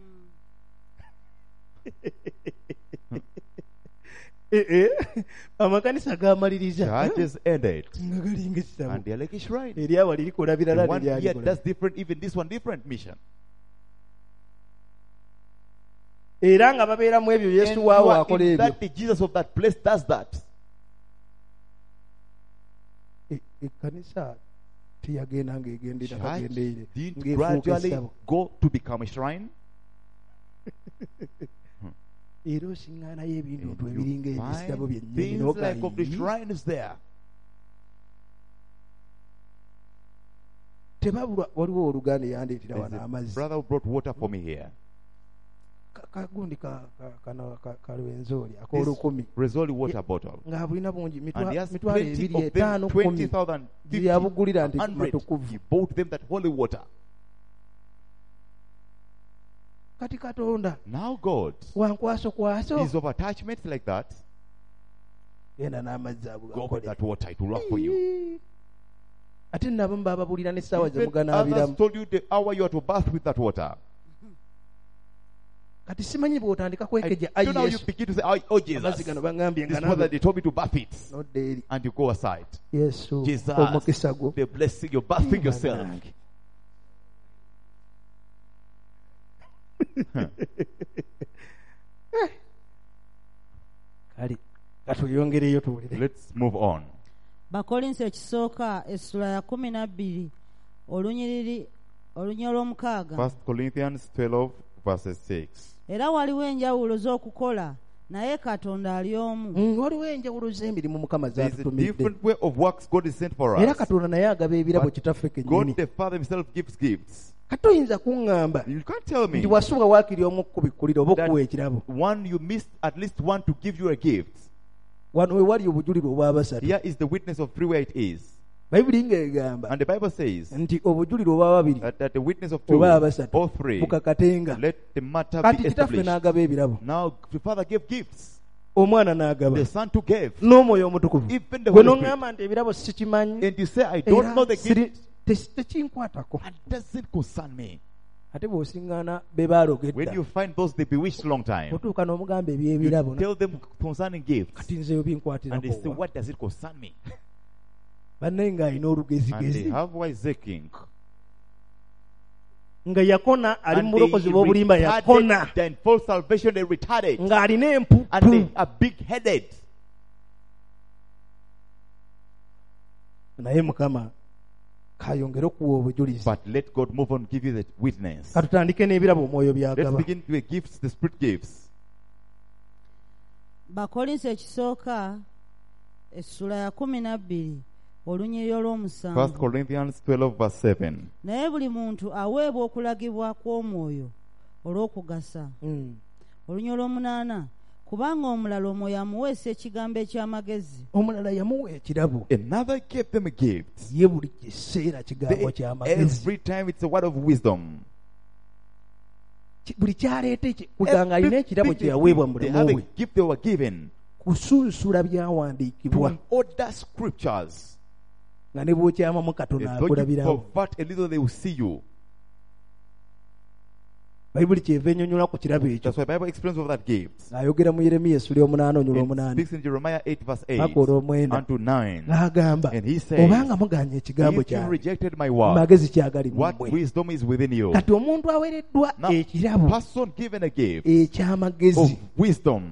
Eh, eh. amakanisa gamaliriza Churches ended. nga galinga essabo And they're like a shrine. eri awali likola The birala one here neryalikola does different, even this one different mission. era nga babeeramu ebyo And yesu you waawo are akola in ebyo that, the Jesus of that place does that. E- ekkanisa teyagenda ng'egendera Church kagendeire didn't ng'efuuka gradually essabo go to become a shrine. era osiŋŋaanayo ebintu And ebiringa you ebisabo find byennyini things like of the n'ogayi shrines there. tebabulwa waliwo oluganda eyandeetera There's wano a amazzi brother who brought water for me here. Ka- akagundi ka ka- kano ka- kalwenzoli akolukumi This Resoli water bottle. nga bulina bungi And he mitwa- has mitwalo plenty ebiri of them, etaano twenty kumi thousand, fifty, yabugulira nti one hundred. matukuvu. He bought them that holy water. kati katonda Now God wankwaso kwaso is of attachments like that. genda n'amazzi Go with agugakole that water, it will work for you. ate nabamu bababulira n'essaawa ze Even others muganaabiramu told you the hour you are to bath with that water. kati simanyi bw'otandika kwekejja I ayi don't know how you yesu begin to say, oh, oh Jesus, amazzi gano baŋŋambye this nga water nabe they told me to bath it. nodda eri And you go aside. yesu Jesus, omukisa gwo the blessing, you're bathing yourself. Bannange. kale katweyongereyo tuwulire Let's move on. bakolinso ekisooka essula ya kumi na bbiri olunyiriri olunya olw'omukaaga. First Corinthians twelve, verses six. Era waliwo enjawulo z'okukola naye katonda ali omu. Mm, waliwo enjawulo z'emirimu mukama There is a zatutumidde different way of works God is sent for era us. katonda naye agaba ebirabo But kitaffe God kennyini the Father himself gives gifts. katoyinza kuŋŋamba You can't tell me nti wasubwa waakiri omu kubikkulira oba that okuwa ekirabo one you missed at least one to give you a gift. wano we wali obujulirwa obw'abasatu Here is the witness of three where it is. bayibuli ng'egamba And the Bible says nti obujulirwa obwa babiri that, that the witness of two oba abasatu or three, bukakatenga let the matter kati be kitaffe established. n'agaba ebirabo Now the Father gave gifts. omwana n'agaba The Son too gave. n'omwoyo omutukuvu Even the gwe Holy Spirit. n'oŋŋamba nti ebirabo sikimanyi And you say, I don't era know the siri- gift. te- tekinkwatako That doesn't concern me. ate bw'osiŋŋaana be When baalogedda you find those they bewitched long time, otuuka n'omugamba you eby'ebirabo tell them concerning gifts. kati nzeyo And they say, binkwatirako what does it concern me? bannaye ng'alina And they olugezigezi have wise king. nga yakona ali And mu bulokozi they bw'obulimba yakona retarded, then false salvation they retarded. ng'alina And they emputu are big-headed. naye mukama kayongere okuwa obujulizi But let God move on, give you the witness. katutandike n'ebirabo omwoyo Let's byagaba begin with gifts, the Spirit gives. bakolinso ekisooka essula ya kumi na bbiri olunyiriri First olw'omusanvu. Corinthians twelve, verse seven. Naye buli muntu aweebwa okulagibwa kw'omwoyo olw'okugasa. Mm. olunya olw'omunaana kubanga omulala omwoyo amuweesa ekigambo eky'amagezi. omulala yamuwa ekirabo Another gave them a gift. ye buli kiseera kigambo They, ky'amagezi every time it's a word of wisdom. Ki- buli kyaleeta eki- kuganga alina ekirabo Everything kye yaweebwa mu they mulimu have we a gift they were given kusunsula to byawandiikibwa order scriptures. nga ne bw'okyamamu If katonda though you akulabirawo pervert a little, they will see you. bayibuli kyeva ennyonnyola ku kirabo ekyo That's why the Bible explains of that gift. ng'ayogera mu yeremiya essula omunaana onyula It omunaana speaks in Jeremiah eight, verse eight paka olw'omwenda unto nine. n'agamba And he says, obanga muganye ekigambo If you kyange rejected my word, magezi kyagali mu what mmwe wisdom is within you? kati omuntu aweereddwa Now, ekirabo person given a gift eky'amagezi of wisdom,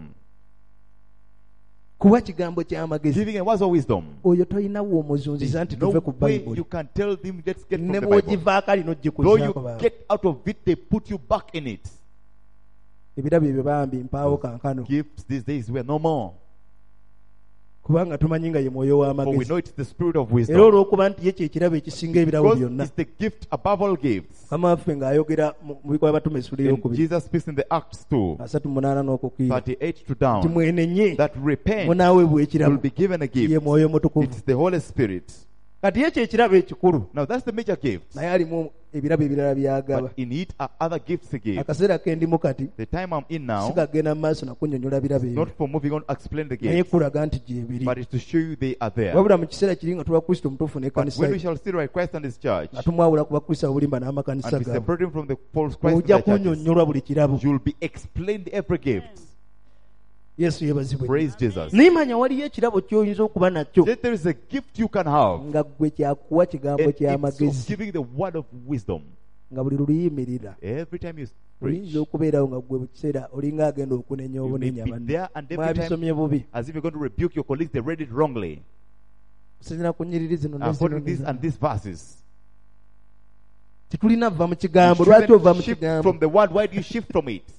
kuba kigambo ky'amagezi giving a words of wisdom, oyo tolinawo omuzunziza nti no tuve ku way bayibuli you can tell them, let's get from ne the Bible. bw'ogivaako alina Though ogikuzaako you baba get out of it, they put you back in it. ebirabo ebyo bambi mpaawo kankano Gifts these days were no more. kubanga tumanyi nga ye mwoyo For we w'amagezi know it's the spirit of era wisdom. olw'okuba nti ye kyekirabo ekisinga ebirabo Because byonna it's the gift above all gifts. mukama waffe ng'ayogera mu mu bikolwa by'abatume essula And ey'okubiri Jesus speaks in the Acts two, asatu munaana n'okukiira thirty-eight to nti down, mwenenye that repent munaaweebwa will ekirabo be given a ye gift. mwoyo mutukuvu It's the Holy Spirit. kati ye kyekirabo ekikulu Now that's the major gift. naye alimu ebirabo ebirala byagaba But in it are other gifts he gives. akaseera kendimu kati The time I'm in now, sikagenda mu maaso nakunnyonnyola birabo ebyo not for moving on to explain the naye gifts, kulaga nti gyebiri but it's to show you they are there. wabula mu kiseera kiri nga tuba kristo omutuufu But n'ekkanisa when we ye shall see right Christ and his church, nga tumwawula ku bakristo obulimba n'amakanisa and we gaabwe separate him from the false Christ and ojja the churches, kunnyonnyola buli kirabo you'll be explained every gift. yesu yeebazibwe Praise Jesus. naye manya waliyo ekirabo ky'oyinza okuba nakyo That there is a gift you can have, nga ggwe kyakuwa kigambo and it's of ky'amagezi giving the word of wisdom. nga buli luliyimirira Every time you oyinza preach, okubeerawo nga ggwe bukiseera olinga agenda okunenya you may obunenya be banne there, and every time, mwabisomye bubi as if you're going to rebuke your colleagues, they read it wrongly. okusinzira ku nnyiriri zino ne According zino to this ne and these verses, titulina va mu you kigambo lwaki ova mu shouldn't shift kigambo from the word. Why do you shift from it?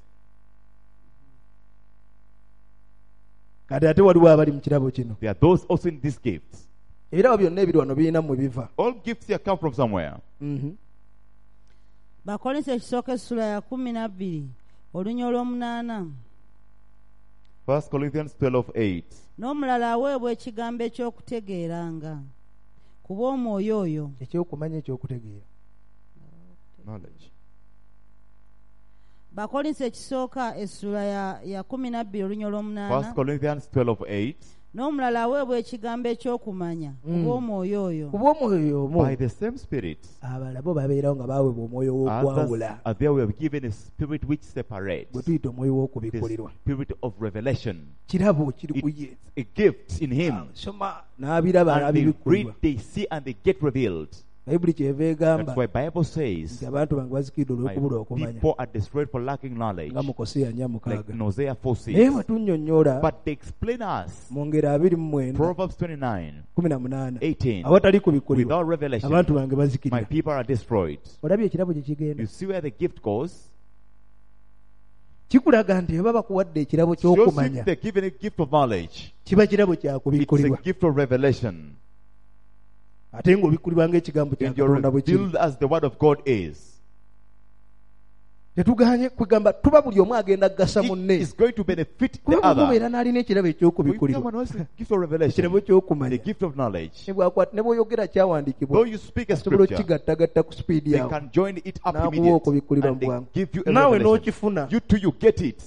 kati ate waliwo abali mu kirabo kino There are those also in these gifts. ebirabo byonna ebiri wano birina mwe biva All gifts here come from somewhere. Mhm. bakolinso ekisooka essula ya kumi na bbiri olunya olw'omunaana. First Corinthians twelve eight. N'omulala aweebwa ekigambo eky'okutegeeranga ku bw'omwoyo oyo. Ekyokumanya ekyokutegeera. Knowledge. Bakolinso ekisooka essula ya, ya kumi na bbiri olunya First olw'omunaana. Corinthians twelve eight. N'omulala aweebwa ekigambo ekyokumanya ku Mm. bw'omwoyo oyo. Ku bw'omwoyo omu By the same Spirit. abalala bo babeerawo nga baweebwa omwoyo Others w'okwawula are there we have given a spirit which separates. gwe tuyita omwoyo The w'okubikkulirwa. spirit of revelation. Kirabo kiri ku ye. It's a gift in him. Soma n'abiraba And they n'abibikkulirwa. read, they see, and they get revealed. Bayibuli kyeva egamba That's why Bible says, nti abantu bange bazikiridde my olw'okubula okumanya people are destroyed for lacking knowledge. nga mu Koseya nnya Like mukaaga. in Hosea four naye six. watunnyonnyola But they explain us, mu ngero abiri mu mwenda Proverbs twenty-nine kumi na munaana eighteen. awatali kubikkulirwa Without revelation, abantu bange my bazikirira. people are destroyed. Olabye ekirabo gye kigenda. You see where the gift goes? Kikulaga nti bwe baba bakuwadde ekirabo Shows you ky'okumanya they're given a gift of knowledge. kiba kirabo It's kyakubikkulirwa. a gift of revelation. Ate ng'obikkulirwa ng'ekigambo kya And you're Katonda bwe kiri. revealed as the word of God is. Tetuganye kugamba tuba buli omu agenda kugasa It munne. is going to benefit the Kuba other. mubeera n'alina ekirabo When eky'okubikkulirwa. someone else has a gift of revelation, Ekirabo the ky'okumanya. gift of knowledge, Ne bw'akwata ne bw'oyogera kyawandiikibwa. though you speak a Asobola scripture, okkigattagatta ku sipiidi they yawo. can join it up N'akuwa immediately okubikkulirwa and they mu bwangu. give you a Naawe revelation. n'okifuna. You too, you get it.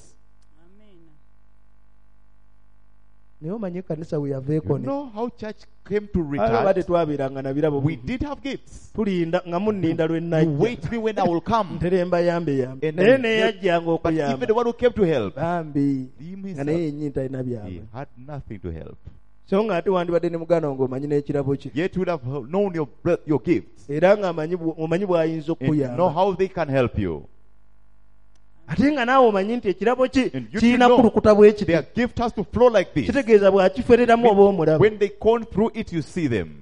Naye omanye ekkanisa we yaveeko You ne. know how church came to Aba retard? tetwabeeranga na birabo. We did have gifts. Tulinda nga munninda lwe You najja. wait me when I will come. Nteremba yambe yambe. And Naye then- neyajjanga But even the okuyamba. one who came to help, Bambi. he Nga himself, naye yennyini talina he byabwe. had nothing to help. So nga ate wandibadde ne muganda wange omanyi n'ekirabo kye. Yet you would have known your bre- your gifts Era nga amanyi bw- omanyi bw'ayinza and you know okukuyamba. how they can help you. Ate nga naawe omanyi nti ekirabo kye And you kirina know kulukuta bwe kiti. their gift has to flow like this. Kitegeeza bw'akifereramu oba omulaba. When they come through it, you see them.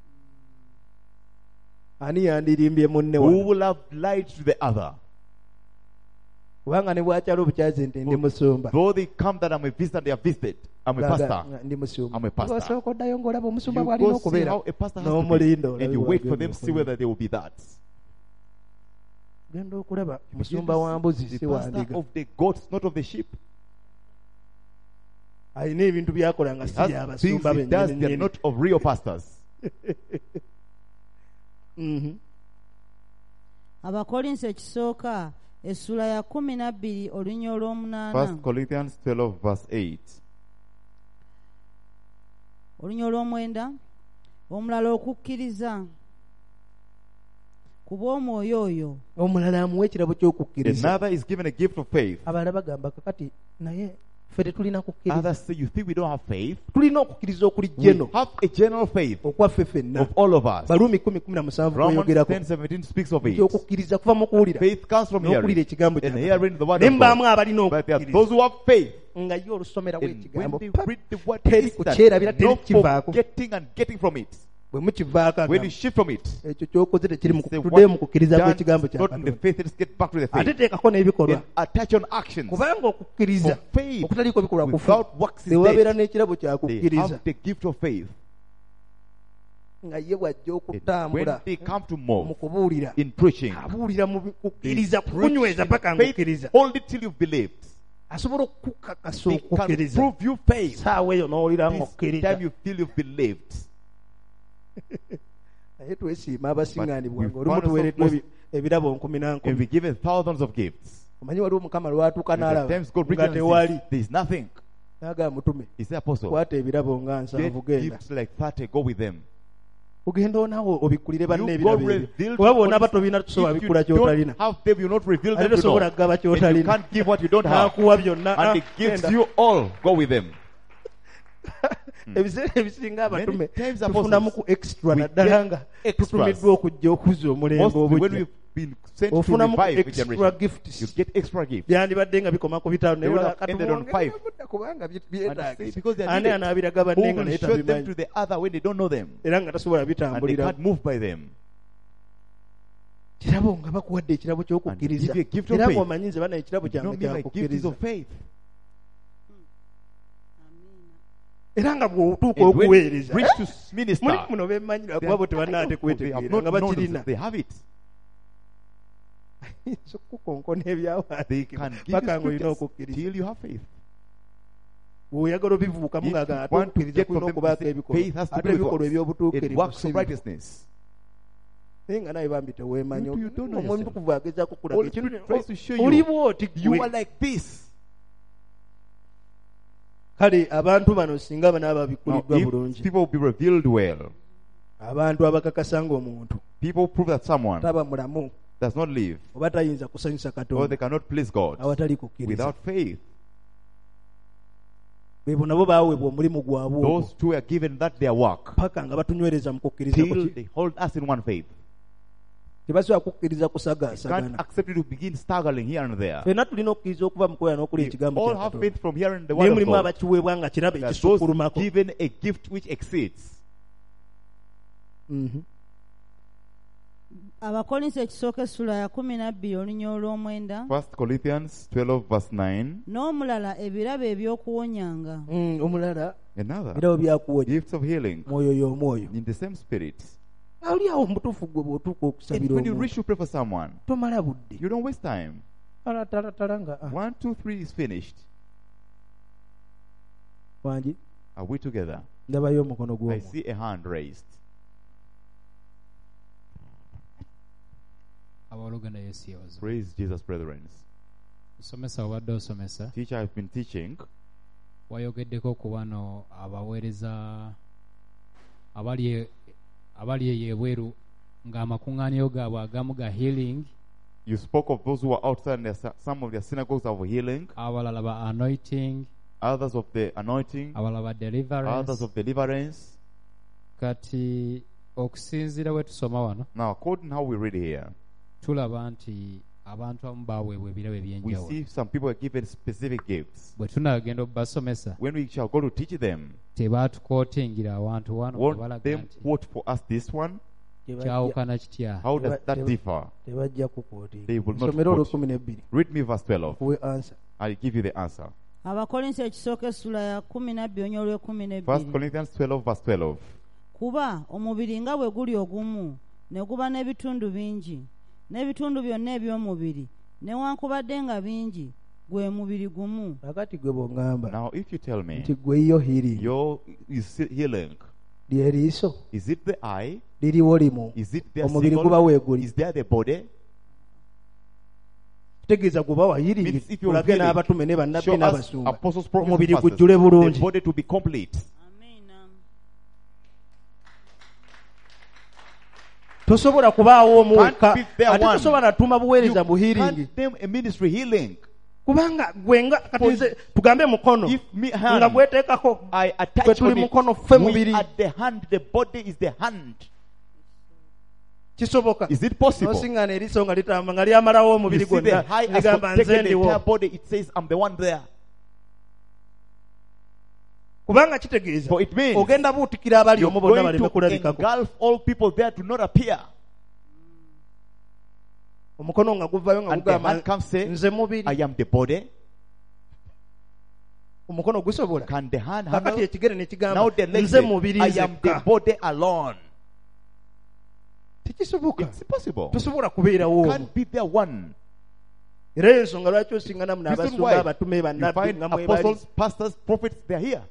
Ani yandirimbye munne Who wange. will have lied to the other? Kubanga ne bwakyali obukyazi nti ndi musumba. Though they come that I'm a visitor, they are visited. I'm a Gaga, pastor. nga ndi musumba. I'm a pastor. Osooka oddayo ng'olaba You omusumba bw'alina go see okubeera. how a pastor has to N'omulinda be. And you olabye wait for bw'agenda them to see okubeera. whether they will be that. Genda okulaba You musumba wa mbuzi the si pastor wandiga. of the goats, not of the sheep. Alina ebintu byakola nga He si has byabasumba things he does, they're bennyini. not of real pastors. Mhm. Abakolinso ekisooka essula ya kumi na bbiri olunya olw'omunaana. First Corinthians twelve verse eight. Olunya olw'omwenda. Omulala okukkiriza ku bw'omwoyo oyo. Omulala amuwa ekirabo ky'okukkiriza. Another is given a gift of faith. Abalala bagamba kakati naye ffe tetulina kukkiriza. Others say, you think we don't have faith? Tulina okukkiriza okuli We jeno have a general faith okwaffe ffenna. of all of us. Baluumi kumi kumi na musanvu Romans kweyogerako. ten seventeen speaks of it. Nti okukkiriza kuva mu kuwulira. Faith comes from N'okuwulira hearing, ekigambo kya and Katonda. hearing the word Naye of mbaamu God. abalina But there are okukkiriza. those who have faith, Nga ye olusomerawo and when ekigambo they pa, read the word, teri it's that kukyerabira, teri no kukivaako. forgetting and getting from it. bwe mukivaako When you agamba, shift from it, ekyo ky'okoze tekiri mu it's the kutuddeyo mu what kukkiriza done, kw'ekigambo kya not in the Katonda. faith. Let's get back to the Ate faith. teekako n'ebikolwa. And attach on actions. Kubanga okukkiriza For faith okutaliiko bikolwa kufu. without works is Tewabeera dead. n'ekirabo kya They kukkiriza. have the gift of faith. Nga ye bw'ajja And okutambula when they come to mu move kubuulira, in preaching, abuulira mu they kukkiriza, preach kukunyweza paka in faith, ngukkiriza. hold it till you've believed. Asobola okukakasa They can okukkiriza. prove you faith. Saawa eyo n'owulira This ng'okkiriza. time you feel you've believed. Naye twesiima abasiŋŋaanibwa But ng'olumu we find tuweereddwa ourselves ebi- ebirabo nkumi na And nkumi. we given thousands of gifts. Omanyi waliwo Mukama lwatuuka And at n'alaba times God nga reaches and tewali. says, there is nothing. N'agamba mutume, He said, Apostle, kwata ebirabo nga get nsanvu genda. gifts like thirty, go with them. Ogenda onaawo obikkulire banne You go ebirabo ebyo. reveal Kuba bonna to bato bina tusobola If you bikkula ky'otalina. don't have them, you not reveal Ate them to tosobola know. kugaba And you ky'otalina. can't give what you don't have. N'akuwa byonna. And Ah, he gives genda. you all. Go with them. Ebiseera ebisinga abatume Many times tufunamu ku extra we naddala get nga extras. tutumiddwa okujja okuzza omulembe Mostly when obujja. we've been sent to Ofunamu ku revive the extra generation, gifts. you get extra gifts. Byandibadde nga bikoma ku bitaano They naye would wala have ended on five. katubongerera kubanga bye- And they say byetaagisa. because they are Ani needed. anaabiraga Who banne nga will naye show them tabimanyi. to the other when they don't know them? Era nga tasobola And they bitambulira. can't move by them. Kirabo nga bakuwadde ekirabo And ky'okukkiriza. give you a gift of Era faith. ng'omanyi nze bana ekirabo You know kyange me, my gift is kyakukkiriza. of faith. Era nga bw'otuuka And when okuweereza. reach to minister, Muli muno bemmanyira they kuba bo are- tebanaate they have kwetegeera not nga known bakirina. themselves. They have it. ayinza okukonkona They ebyawandiikibwa can give paka you ng'olina scriptures okukkiriza. till you have faith. bw'oyagala obivuukamu If ng'agala you ate want to okukkiriza get kulina from them, okubaako say, ebikolwa faith has to ate be with ebikolwa works. It eby'obutuukirivu works si of byo. righteousness. naye nga naye bambi teweemanyi. You- you don't know omwoyo yourself. mutukuvu agezaako kulaga Holy ekintu Spirit tries to show you. oli bw'oti You ggwe. are like this. kale abantu bano singa banaaba Now, babikuliddwa if bulungi, people will be revealed well, abantu abakakasa ng'omuntu people prove that someone taba mulamu does not live oba tayinza kusanyusa or Katonda they cannot please God awatali kukkiriza, without faith. beebo nabo baweebwa omulimu gwabwe ogwo Those two are given that their work paka nga batunywereza mu kukkiriza till kuki. they hold us in one faith. tebasobola kukkiriza Can't kusagaasagana. accept it to begin staggering here and there. Fenna tulina okukkiriza okuva mu kweya n'okulya We ekigambo all kya have Katonda. faith from hearing the naye word of mulimu God. abakiweebwa nga kiraba There are those ekisukkulumako. given a gift which exceeds. Mhm. abakolinso ekisooka essula ya kumi nabbiri olunya olw'omwenda. First Corinthians twelve verse nine. n'omulala ebirabo eby'okuwonyanga. Mm, omulala Another birabo byakuwonya gifts of healing mwoyo y'omwoyo. in the same spirit. oli awo mutuufu gwe bw'otuuka And okusabira when you omuntu reach to pray for someone, tomala budde. you don't waste time. Talatalatala nga ah, One, two, three is finished. wangi Are we together? ndabayo omukono I gw'omuntu. see a hand raised. abooluganda yesu yebazo. Praise Jesus, brethren. Osomesa obadde osomesa Teacher, I've been teaching. wayogeddeko ku bano abaweereza abali e- abali eyo ebweru ng'amakuŋŋaaniro gaabwe agamu ga healing, You spoke of those who are outside and their, some of their synagogues of healing, abalala ba anointing, others of the anointing, abalala ba deliverance. others of deliverance. Kati okusinziira bwe tusoma wano Now, according to how we read here, tulaba nti abantu abamu baaweebwa ebirabo we eby'enjawulo. see some people are given specific gifts. Bwe tunagenda obbasomesa When we shall go to teach them, tebatukootingira awantu wano won't balaga them nti quote for us this one? Tebajja- kyawukana kitya. How does Teba- that teba- differ? tebajja kukootinga. They will not Nsomera quote. olw'ekkumi n'ebbiri Read me verse twelve. kuwe ansa. I'll give you the answer. abakolinso ekisooka essula ya kumi nabbiri olunya olw'ekumi First n'ebbiri. Corinthians twelve verse twelve. kuba omubiri nga bwe guli ogumu ne guba n'ebitundu bingi, n'ebitundu byonna eby'omubiri newankubadde nga bingi gwe mubiri gumu. kakati gwe bw'oŋŋamba Now, if you tell me, nti gwe iyo healing your is healing, lyeriiso is it the eye? liriwo limu Is it their omubiri symbol? guba weeguli. Is there the body? kitegeeza guba wa healing Means if you're tulage healing, n'abatume ne bannabbi show us n'abasumba apostles, prophets, omubiri and pastors, gujjule the bulungi. body to be complete. tosobola kubaawo omuweka Can't be there ate one. tosobola natuma buweereza mu You healing can't name a ministry healing. kubanga gwenga kati nze tugambe mukono If me nga hand, gweteekako I attach Kwe tuli on it, mukono ffe we mubiri. are the hand, the body is the hand. kisoboka Is it possible? nosiŋŋaana eriiso nga litamba nga lyamalawo You omubiri see the gwonna high has ligamba nze taken the entire ndiwo body, it says I'm the one there. kubanga kitegeeza For it means ogenda buutikira abali you're omu bonna going baleme to kulabikako engulf all people there to not appear. omukono nga guvayo nga And the gugamba hand comes say, nze mubiri I am the body. omukono gusobola Can the hand kakati handle? ekigere ne kigamba Now the leg nze says, mubiri I am the nzekka body alone. tekisoboka It's impossible. tosobola kubeerawo omu Can't be there one. era ensonga lwaki osinganamu Reason n'abasumba why abatume you bannabbi find nga mwebali apostles, pastors, prophets, they're here.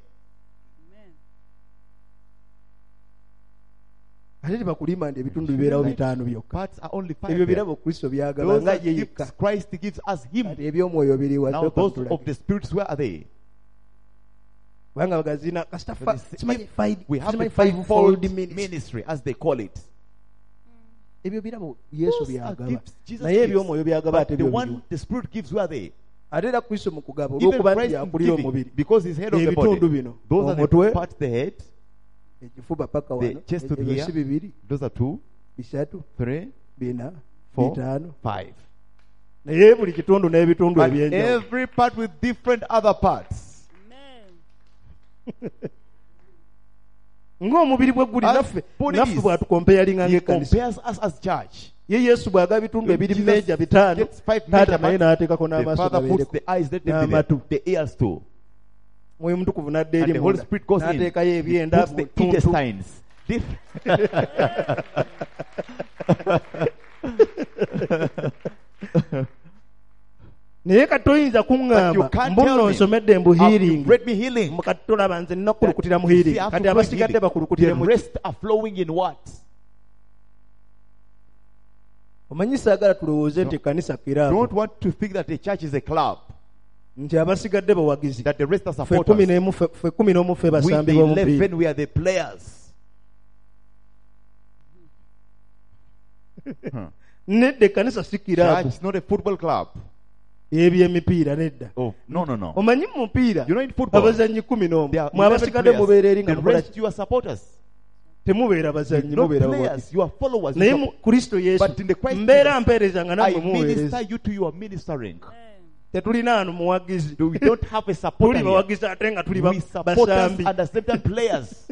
ate tebakulima nti ebitundu bibeerawo bitaano byokka Parts are only five. ebyo there. birabo kristo byagaba Those nga are ye gifts yekka Christ gives us Him. kati ebyomwoyo biriwa Now those of the spirits, where are they? kubanga bagazina kasita But it's- simanyi if five- We have simanyi the fivefold fivefold ministry. ministry, as they call it. ebyo birabo yesu Those are byagaba gifts Jesus naye gives. ebyomwoyo byagaba But ate the byo one biriwo the Spirit gives, where are they? ate era kristo mu kugaba Even olw'okuba nti Christ in yakulira giving, omubiri because He's head of the ebitundu body. bino Those are the omutwe parts, the head. ekifuba paka The wano chest to ebyo here. si bibiri Those are two, bisatu three, bina four, bitaano five. naye buli kitundu n'ebitundu But ebyenjawulo every part with different other parts. ng'omubiri bwe guli As naffe body naffe is, bw'atukompeyalinga He ng'ekkanisa compares us as church. ye yesu bw'agaba bitundu ebiri Jesus meeja bitaano gets five taata major naye parts. n'ateekako The n'amaaso Father puts gabeereko the eyes, let them be n'amatu there. The ears too. mwoyo mutukuvu n'adda And eri the Holy munda Spirit goes in. n'ateekayo He ebyenda puts mu the ttuntu intestines. Dif- naye katoyinza But you kuŋŋamba can't mbu tell nno me. nsomedde mbu I've healing read me healing. mukati tolaba nze nina kulukutira mu You see, healing I have kati to pray abasigadde healing. bakulukutire The mu rest are flowing in what? omanyi saagala tulowooze nti ekkanisa kiraabu Don't want to think that the church is a club. nti abasigadde bawagizi That the rest are ffe kumi supporters. n'emu ffe ffe kumi n'omu ffe We basambi the b'omupiira eleven, we are the players. Huh. nedda ekkanisa si Church kiraabu is not a football club. ebyemipiira nedda Oh, no, no, no. omanyi mu mupiira You know in football, abazannyi kumi n'omu there are mwe eleven abasigadde players. mubeera eri nga The mukola rest you are supporters. temubeera bazannyi Not mubeera players, bawagizi you are followers. You naye mu support- kristo yesu But in the Christ mbeera Jesus, mpeereza nga I nammwe minister muweereza you to your ministering. tetulina ano muwagizi We don't have a tuli supporter here. bawagizi ate nga tuli ba- We supporters basambi and the same time players.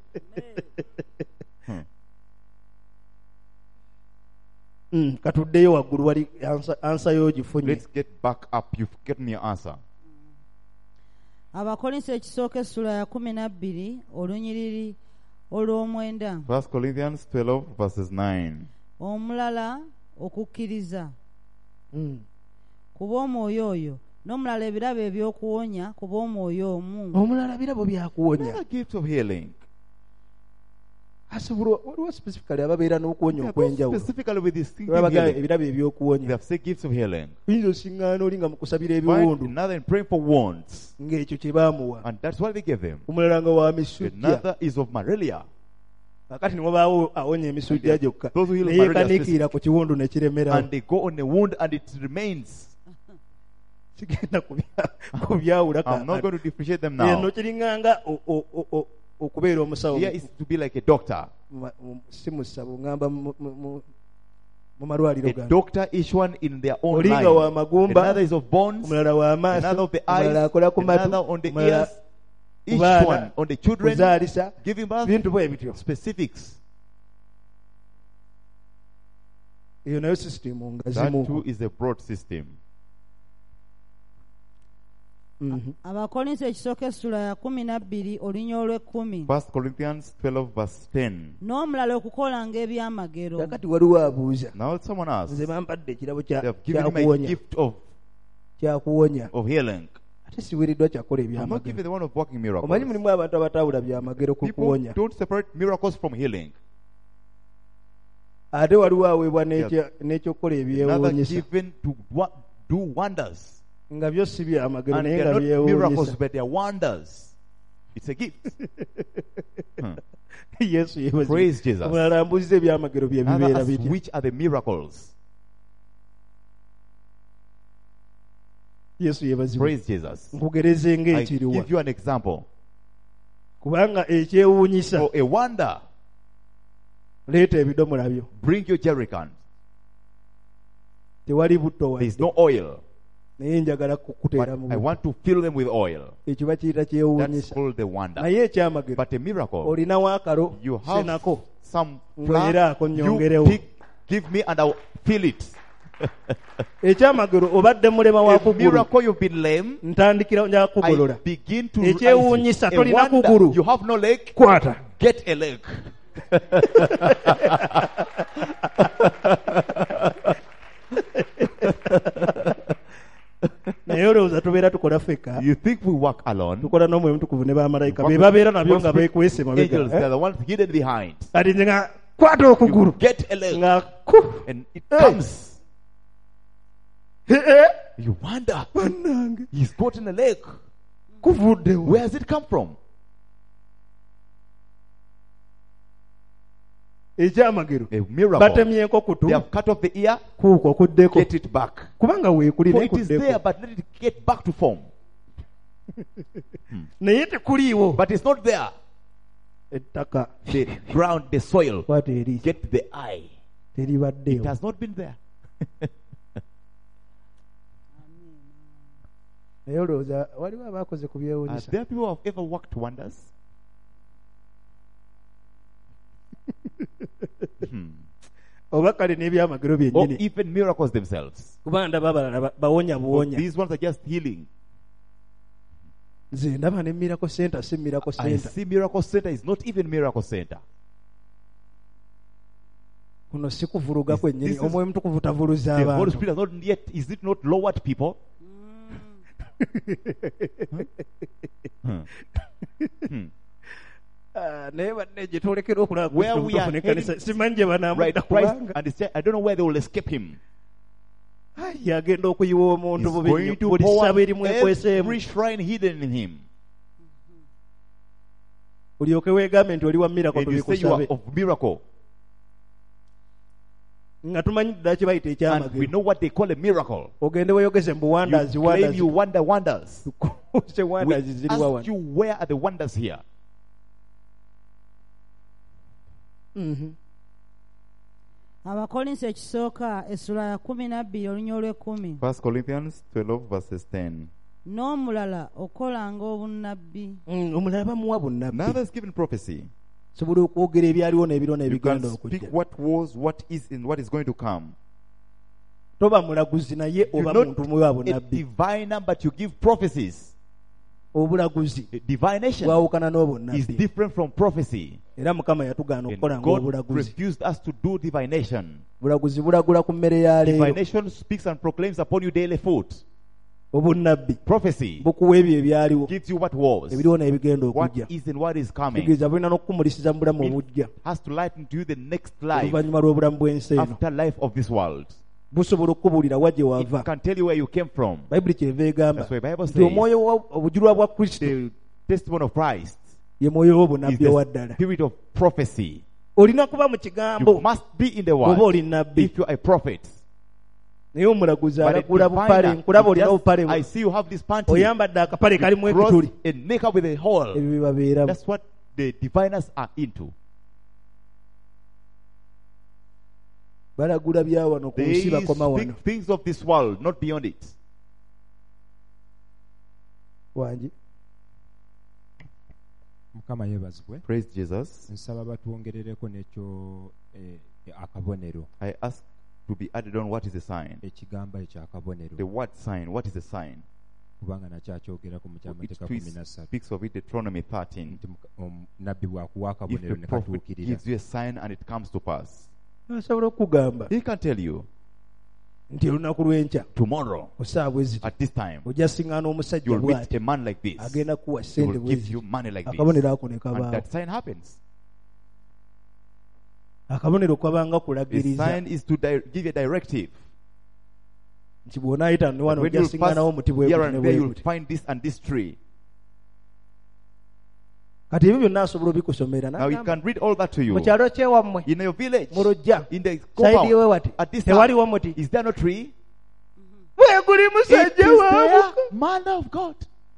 Mm, katuddeyo waggulu wali ansa- ansa y'ogifunye Let's get back up. You've gotten your answer. abakolinso ekisooka essula ya kumi na bbiri olunyiriri olw'omwenda First Corinthians twelve verses nine. omulala okukkiriza Mm. ku bw'omwoyo oyo n'omulala ebirabo eby'okuwonya ku bw'omwoyo omu omulala birabo byakuwonya Another gift of healing. asobola waliwo specifically ababeera n'okuwonya They are both okw'enjawulo specifically with this thing. babaga Healing. ebirabo They eby'okuwonya have said gifts of healing. oyinza osiŋŋaana oli nga mu kusabira Find ebiwundu another in praying for wounds. ng'ekyo kye baamuwa And that's what they gave him. omulala nga wa misujja Another is of malaria. kakati ne wabaawo awonya emisujja gyokka Those who heal naye malaria kaniikiira ku kiwundu ne kiremerawo And they go on a wound and it remains. sigenda kubya- kubyawula I'm not kaakati. going to differentiate them eno now. kiringanga o- o- o- o- okubeera omusawo Here is to be like a doctor. mu- mu- si musabo ngamba mu- mu- mu- mu malwaliro A gano doctor, each one in their own oli nga line. wa magumba Another is of bones. omulala wa Another maaso of the omulala eyes. akola ku matu Another on the omulala ears. Each baana, one on the children. kuzaalisa Giving birth. bintu bwe bityo Specifics. eyo nayo sisitemu nga That too zimu is a broad system. Mhm. abakolinso ekisooka essula ya kumi na bbiri olunya olw'ekkumi First Corinthians twelve verse ten. n'omulala okukolanga ebyamagero kakati waliwo abuuza Now someone nze asks. bampadde ekirabo They kya- have given him a kyakuwonya gift of, kyakuwonya of healing. ate siwiriddwa kyakola I'm not given ebyamagero the one of working miracles. omanyi mulimu abantu abatawula byamagero ku People kuwonya don't separate miracles from healing. ate waliwo aweebwa n'ekya- Yeah. n'ekyokukola Another ebyewuunyisa given to wa- do wonders. nga byo si byamagero And naye they're nga not miracles, byewuunyisa but they're wonders. It's a gift. Hmm. yesu yebazi Praise Jesus. omulala ambuuziza ebyamagero bye Another bibeera asks, bitya which are the miracles? yesu yebazibwa Praise Jesus. nkugereze I ng'ekiriwa give you an example. kubanga ekyewuunyisa For a wonder, leeta ebidomola byo bring your jerrycan. tewali butto There is wadde no oil, naye njagala but kukuteera mu I want to fill them with oil. ekyo bakiyita That's kyewuunyisa called the wonder. naye ekyamagero But a miracle, olinawo akalo you have senako some Ng'oyeraako flour, you nnyongerewo. pick, give me and I'll fill it. ekyamagero obadde mulema wa A kugulu miracle, you've been lame. ntandikira nja kugolola I begin to Ekyewuunyisa, rise. A tolina wonder, kugulu. you have no leg. kwata Get a leg. naye olowooza tubeera tukola feka You think we work alone? tukola n'omwoyo mutukuvu ne bamalayika Work be with- babeera nabyo nga work with beekwese Angels, they're mabega the ones hidden behind. kati nze nga kwata okugulu You get a leg. nga ku And it Hey. comes. Eh, eh, You wonder, bannange he's gotten a leg. kuvuddewo Where has it come from? ekyamagero A miracle. batemyeko kutu They have cut off the ear, kuuko kuddeko get it back. kubanga weekuli For naye it is there, kuddeko but let it get back to form. naye tekuliiwo But it's not there. ettaka The ground, the soil, kwata eri get the eye. It teribaddeewo has not been there. naye olowooza waliwo abaakoze ku Are byewuunyisa there people who have ever worked wonders? Hmm. oba kale n'ebyamagero Or byennyini even miracles themselves. kuba ndaba abalala ba- bawonya Or buwonya these ones are just healing. nze ndaba ne miracle center si miracle I center see Miracle Center is not even Miracle Center. kuno si kuvuluga This- kwennyini this is- omwoyo mutukuvu tavuluza The Holy abantu Spirit has not yet, is it not lowered people? Hmm. Hmm. Ah, naye banne gye twolekera okulaba Where we are Kristo n'ekkanisa heading- simanyi gye Right, banaamudda Christ kubanga and his church, I don't know where they will escape him. Ai, agenda okuyiwa omuntu He's bubi going nnyo. to buli pour ssabo erimu out ekweseemu every shrine hidden in him. olyoke weegambe nti oli wa miracle And you say you are tubikusabe of miracle. nga tumanyi ddala kye bayita And we ekyamagero know what they call a miracle. ogende weeyogeze mbu You wonders claim wonders you wonder wonders. Kuse We wonders ziri wa ask wano you, where are the wonders here? Mhm. abakolinso ekisooka essula ya kumi nabbiri olunya olw'ekkumi First Corinthians twelve verses ten. n'omulala okolanga obunnabbi Mm, omulala bamuwa Now bunnabbi there's given prophecy. sobola okwogera ebyaliwo n'ebiro You can n'ebigenda speak okujja what was, what is, and what is going to come. toba mulaguzi naye You're oba not muntu muwa a bunnabbi diviner, but you give prophecies. obulaguzi A divination bwawukana is n'obunnabbi different from prophecy. era mukama yatugaana And okukola God ng'obulaguzi refused us to do divination. bulaguzi bulagula ku mmere ya leero Divination speaks and proclaims upon you daily food. obunnabbi Prophecy bukuwa ebyo ebyaliwo gives you what was, ebiriwo n'ebigenda what okujja is, and what is coming. tegeeza bulina n'okukumulisiza mu bulamu obujja Has to lighten to you the next life oluvannyuma lw'obulamu bw'ensi eno after life of this world. busobola okubuulira wa gye It wava can tell you where you came from. bayibuli kyeva egamba That's why Bible nti says omwoyo wa- obujulwa bwa kristo the testimony of Christ ye mwoyo is w'obunnabbi owa the ddala spirit of prophecy. olina kuba mu You kigambo must be in the oba word oli nnabbi if you are a prophet. naye omulaguzi But a alagula bupale diviner, nkulaba you olina just- bupale I see you have this panty. oyambadde akapale kalimu You cross ebituli and make up with a hole. ebyo bibabeeramu That's what the diviners are into. balagula bya wano ku They nsi bakoma wano speak things of this world, not beyond it. wangi mukama yeebazibwe Praise Jesus. nsaba batwongerereko n'ekyo eh, akabonero I ask to be added on what is the sign. ekigambo ekyo akabonero The word sign. What is the sign? kubanga nakyo akyogerako mu It kyamateeka kumi na ssatu speaks of it, Deuteronomy thirteen. nti muka- om- nabbi bw'akuwa If akabonero the ne prophet katuukirira gives you a sign and it comes to pass, asobola okukugamba he can tell you nti olunaku lw'enkya tomorrow ku ssaawa eziti at this time ojja siŋŋaana omusajja you'll meet bw'ati a man like this. agenda kuwa He ssente will bwe give ziti you money like this. akabonero ako ne And kabaawo that sign happens. akabonero kabanga The kulagiriza sign is to di- give a directive. nti bw'onaayita ne wano When ojja you pass siŋŋaanawo omuti bwe here guti ne and there, bwe you'll guti find this and this tree. kati ebyo byonna asobola obikusomera Now he can read all that to you. mu kyalo kyewammwe In your village, mu lujja in the sayidi yewe compound, wati at this tewaliwo time, muti is there no tree? bwe guli It musajja is waabuka there, man of God.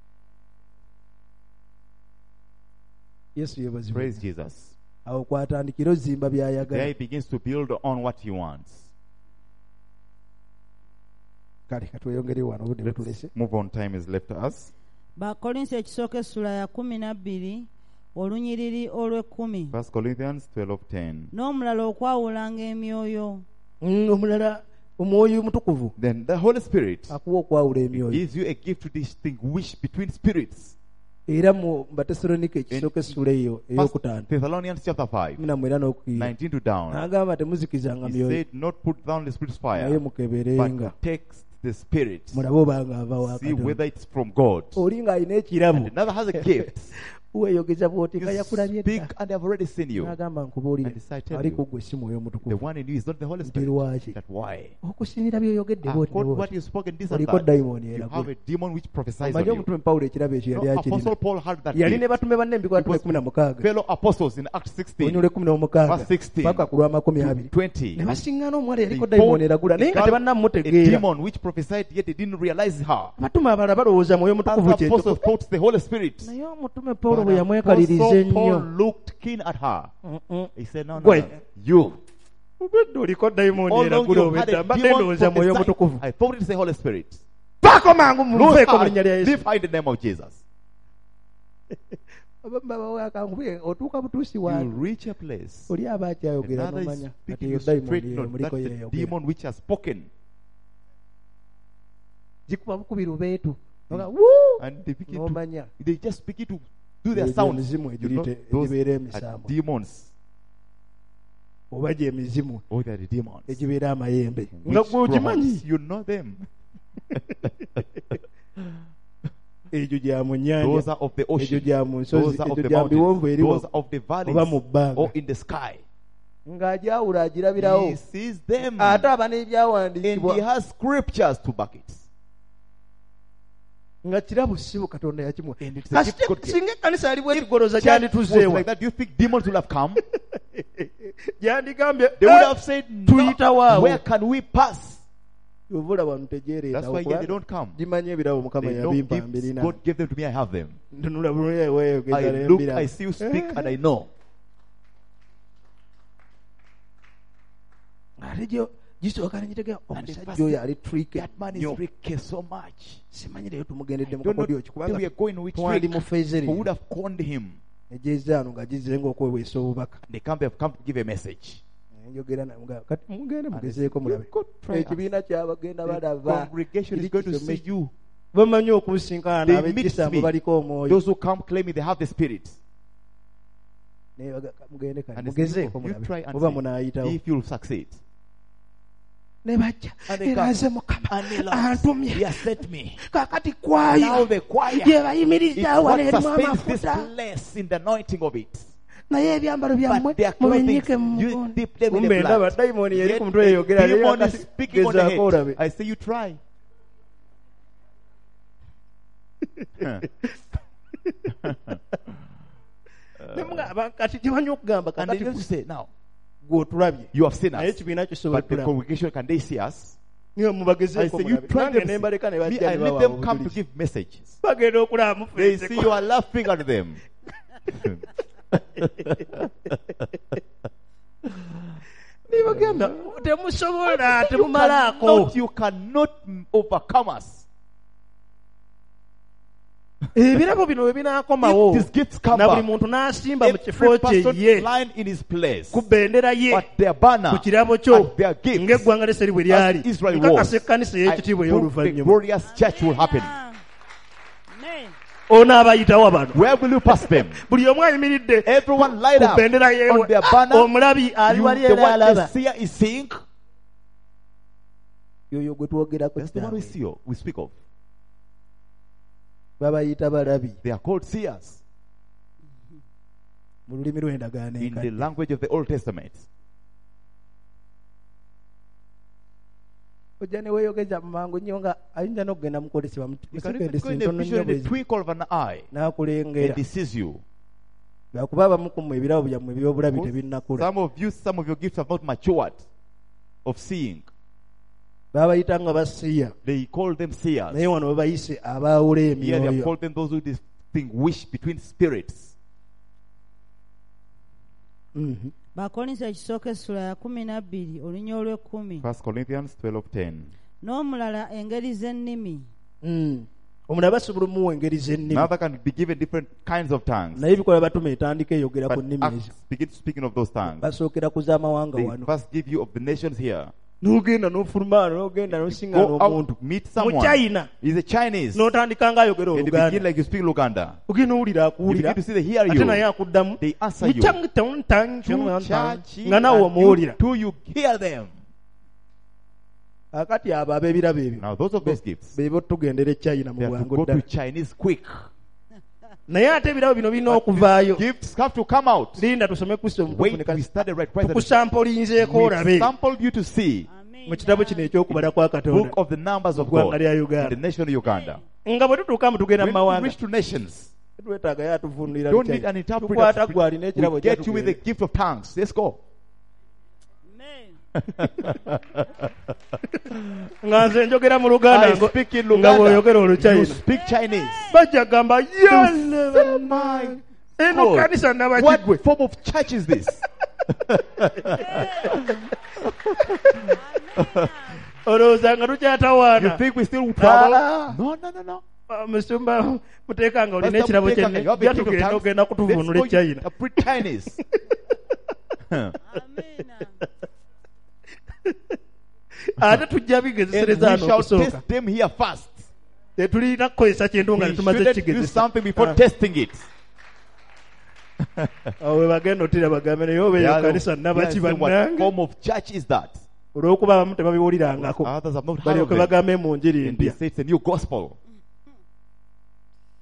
yesu yebazibwe Praise Jesus. awo kwatandikira ozimba There by'ayagala he begins to build on what he wants. kale katweyongere wano obudde butulese Let's move on. Time is left to us. bakolinso ekisooka essula ya kumi nabbiri olunyiriri olw'ekkumi First Corinthians twelve ten. n'omulala okwawulanga emyoyo Mm, omulala omwoyo omutukuvu Then the Holy Spirit akuwa okwawula emyoyo gives you a gift to distinguish between spirits. era mu batesalonike ekisooka essula eyo First eyokutaano Thessalonians chapter five, kumi na mwenda n'okukwiira nineteen to down. n'agamba temuzikizanga He myoyo said, not put down the spirit's naye fire, mukeberenga but text the spirit. mulabe obanga ava See whether wakati it's from God. oli ng'alina ekirabo And another has a gift. weeyogeza bw'oti nga You yakulabye speak dda and they have already seen you. n'agamba nkubuulire And I tell ali you, ku gwe si mwoyo The omutukuvu one in you is not the Holy nti Spirit. lwaki That why? okusinira by'oyogedde bw'oti ne According to what bw'oti you spoke in this and oliko that, dayimooni you have eragula a demon which prophesies on omanyi you. omutume pawulo ekirabo ekyo yali No, akirina Apostle Paul had that yali ne gift. batume banne embikwaatume kumi na mukaaga Fellow apostles in Acts sixteen, onyula ekumi n'omukaaga verse sixteen paka ku lw'amakumi to abiri twenty. ne basiŋŋaana omuwala yaliko They dayimooni found eragula naye a nga girl- a tebannamutegeera demon which prophesied yet they didn't realize her. abatume abalala balowooza mwoyo omutukuvu Other kyekyo apostles thought the Holy Spirit. naye omutume pawulo But bwe yamwekaliriza Apostle Paul ennyo looked keen at her. Mm-mm. He said, no, no, Gwe. no. You. obwedde oliko dayimooni Although eragula you had obwedda a mbadde demon ndowooza mwoyo prophesied, omutukuvu I thought it's the Holy Spirit. paako mangu munveeko mu linnya lya Lose her. yesu Leave her in the name of Jesus. abamu babawa akankubi otuuka butuusi You wange reach a place. oli aba akyayogera Another is nomanya kati speaking eyo you straight. dayimooni No, eyo that's muliko the yeeyogera demon which has spoken. zikuba bukubi lubeetu Noga, wuu! And they begin to, n'omanya they just begin to do their Egyo sound. emizimu You know, egiriite those egibeera are emisambo demons. oba gye emizimu Oh, they are the demons. egibeera amayembe Which nga gwe ogimanyi prophets? You know them. egyo gya mu nnyanja, Those are of the egyo ocean. gya mu nsozi, Those are of egyo the gya mu biwonvu mountains. eriwo Those are of the oba mu valleys bbanga. or in the sky. Ng'agyawula agirabirawo. He sees them. Ate aba And he n'ebyawandiikibwa has scriptures to back it. nga kirabo sibo Katonda yakimuwa. And it's a gift Kasite God gave. singa ekkanisa yali bwetigoloza Church was gyandituzeewa. like that. Do you think demons will have come? Gyandigambye They would "Eh, have said, no, tuyitawo awo." where can we pass? Yovula wano tegeereeta That's why yet they don't come. gimanyi ebirabo Mukama They know yabimpa gifts. mbirina. God gave them to me. I have them. Ntunula bulungi weeyogeza I look, n'embirabo. I see you speak, and I know. Ate gyo gisooka ne ngitegeera And the omusajja first- oyo ali tricky That man nnyo. is tricky so much. Simanyi leero tumugendedde mu Don't know kakodyo ki where we are kubanga going, which twali trick. mu feezeri. Who would have conned him? Ejezaano nga gizenga okweweesa obubaka. They come, they have come to give a message. Njogera namugamba kati mugende And they mugezeeko say, mulabe. "You go try us." Ekibiina ky'abagenda The balaba. congregation is going to see you. Bamanyi okunsisinkana They n'abejjisa meet me. mubaliko omwoyo. Those who come claiming they have the Spirit. Naye baga- mugende kale And they say, mugezeeko "You mulabe. try and Oba see munaayitawo. if you'll succeed." Ne bajja. And they Era come. nze Mukama And they love. antumye. He has sent me. Kaakati Now kwaya. the choir. Gye bayimirizza It's wano what erimu sustains this amafuta. place in the anointing of it. Naye ebyambalo byammwe But their clothing, mubinyike mu you mukono. dip them in Kumbe the ndaba blood. dayimoni yali Yet ku mutwe yeyogera the naye demon is akati speaking on the gezaako olabe. head. I say you try. Ne mugamba kati tebanyi okugamba And they kakati just say, now, gw'otulabye. you have seen Naye us. ekibiina kisobola But the tulaba. congregation, can they see us? Niyo I mubagezeeko say, you mulabe. try Nange them. ne mbaleka ne Me, bajja I ne let bawa them come to obujulizi. give messages. Bagenda okulaba They see mufeeze. you are laughing at them. Ne bagamba temusobola You temumalaako. cannot, you cannot overcome us. Ebirabo bino bwe binaakomawo If these gifts come na buli back, muntu n'asimba mu kifo every kye person ye lying in his place, ku bendera ye but their banner, ku kirabo kyo and their gifts, ng'eggwanga ly'Eseri bwe lyali as Israel nkakasa was, ekkanisa I ey'ekitiibwa prove the ey'oluvannyuma glorious church will happen. Amen. onaabayitawo bano Where will you pass them? buli omu ayimiridde Everyone light ku up bendera on yeewe their banner. omulabi ali You, wali the era one the alaba seer is seeing. yoyo gwe twogerako That's the one we kitaawe. see. We speak of. babayita balabi They are called seers mu lulimi lw'endagaano in the enkadde. language of the Old Testament. ojja ne weeyogeza mu mangu nnyo nga ayinza n'okugenda mukolesebwa mu You can musekendesi even go in a ntono vision nnyo in the bwezi twinkle of an eye and n'akulengera he sees you. lwakuba abamu ku mmwe ebirabo byammwe eby'obulabi tebinnakula Some of you, some of your gifts have not matured of seeing. baabayita nga basiya They call them seers. naye wano babayise abaawula Here they have emyoyo called them those who distinguish between spirits. Mhm. bakolinso ekisooka essula ya kumi na bbiri olunya olw'ekkumi First Corinthians twelve ten. n'omulala engeri z'ennimi Mm. omulala basobola omuwa engeri z'ennimi Another can be given different kinds of tongues. naye ebikola batuma etandika eyogera ku But nnimi ezo Acts begin speaking of those tongues. basookera ku z'amawanga They wano first give you of the nations here. n'ogenda n'ofulumaana n'ogenda n'osiŋŋaana Go omuntu out, meet mu someone. China He's a Chinese. n'otandika ng'ayogera And you begin oluganda like you speak Luganda. ogenda owulira You akuwulira begin to see they hear ate naye you. akuddamu They answer you. Muchang- nga nawe omuwulira Two, you hear them. akati abo ab'ebirabo ebyo Now those of those gifts, be botugendera e China mu they have to bwangu go to ddala Chinese quick. naye ate ebirabo bino birina okuvaayo Gifts have to come out. linda tusome kristo omutukuvu Wait, ne we kasi study right Christ. tukusampolinzeeko We olabe sampled you to see mu kitabo kino ekyokubala kwa katonda book of the numbers of Ggwanga God lya in Uganda. the nation of Uganda. nga bwe tutuuka mu tugenda mu When we mawanga reach to nations, twetaaga yo atuvunulira don't need an interpreter. tukwata gwe alina ekirabo We get you with the kyatugenda gift of tongues. Let's go. nga nze njogera mu luganda I ngo- speak in nga bw'oyogera Luganda. You oluchina speak Chinese. bajja gamba Say, my eno God, kanisa nabakigwe what form of church is this? olowooza nga You tukyatawaana think we still Abo- travel? No, no, no, no. musumba muteeka nga olina Pastor ekirabo Muteka, kyenne you have a gift of jatugenda tongues. ogenda kutuvunula Let's go, echina you preach Chinese. ate tujja And bigezesereza we hano shall okusooka test them here first. tetulina kukozesa kintu nga We netumaze shouldn't do kigezesa something before Ah. testing it. awo we bagenda otira bagambe naye oba eyo Yeah, kanisa yeah, nabaki so what bannange form of church is that? olw'okuba abamu tebabiwulirangako Others have not heard of balyoke it. bagambe mu njiri And they empya say it's a new gospel.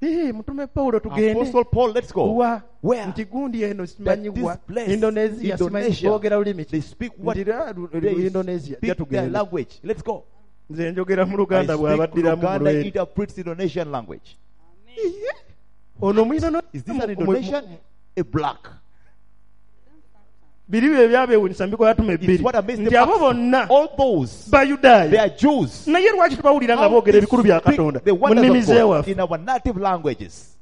Eh, mutume Paulo tugende. Apostle Paul, let's go. Wa Where? nti gundi eno That simanyibwa this place, Indonesia simanyi Indonesia, boogera lulimi they speak what nti ra- lu- they Indonesia speak their jatugende. language. Let's go. Nze njogera mu I Luganda speak bw'abaddiramu mu Luganda Lweri. interprets Indonesian language. Ono mwino Is this an Indonesian? A black. biri bye byabeewuunyisa mbikola tuma It's ebbiri what amazed nti them. abo bonna All those, they bayudaaya are Jews. naye lwaki tubawulira nga How boogera they ebikulu bya speak Katonda the mu wonders nnimi of God zeewaffe. in our native languages.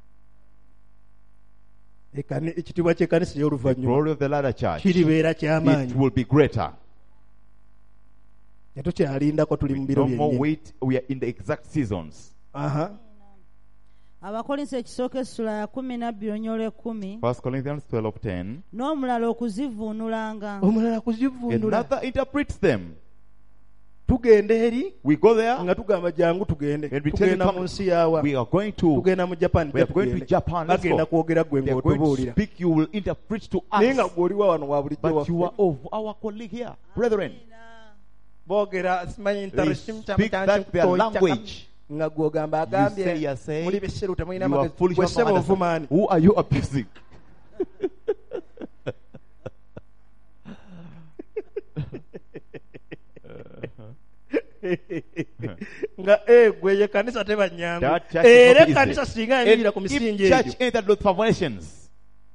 Ekani- ekitiibwa ky'ekkanisa The ey'oluvannyuma glory of the latter church, kiribeera it ky'amaanyi. will be greater. Tetukyalindako tuli mu biro No more byennyini. wait. We are in the exact seasons. Aha. abakolinso ekisooka essula ya kumi nabbiri onyolo ekkumi First Corinthians twelve ten. n'omulala okuzivuunulanga omulala kuzivundula Another interprets them. tugenda eri We go there. nga tugamba jangu tugende When we tell you tugenda mu come, nsi yawa we are going to. tugenda mu Japan We are going to tugende. Japan. Let's bagenda go. kwogera gwe They are going to ng'otubuulira speak. You will interpret to naye nga us. gwe oliwa wano wa bulijjo But you are waffe of our colleague here, brethren. boogera simanyi They speak that their language. nga gwe ogamba You say, agambye you are saying, muli besiru temulina you are magezi foolish. gwe You have ssebo no ovumaani understanding. Who are you abusing? nga egwe ye kanisa tebanyangu That church era is not kanisa easy. singa If, emirira ku misingi if church egyo entered those foundations,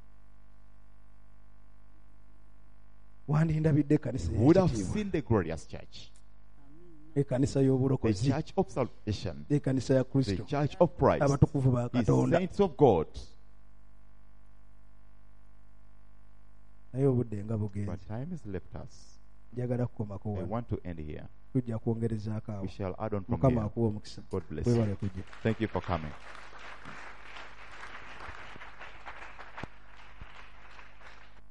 wandindabidde kanisa would have ey'ekitiibwa. seen the glorious church, ekanisa the y'obulokozi church of salvation, ekanisa ya the kristo church of Christ, abatukuvu ba the katonda saints of God. naye obudde nga bugenze But time has left us. njagala kukomako I wano want to end here. tujja kwongerezaako awo We shall add on from mukama here. akuwa omukisa God bless webale you. kujja Thank you for coming.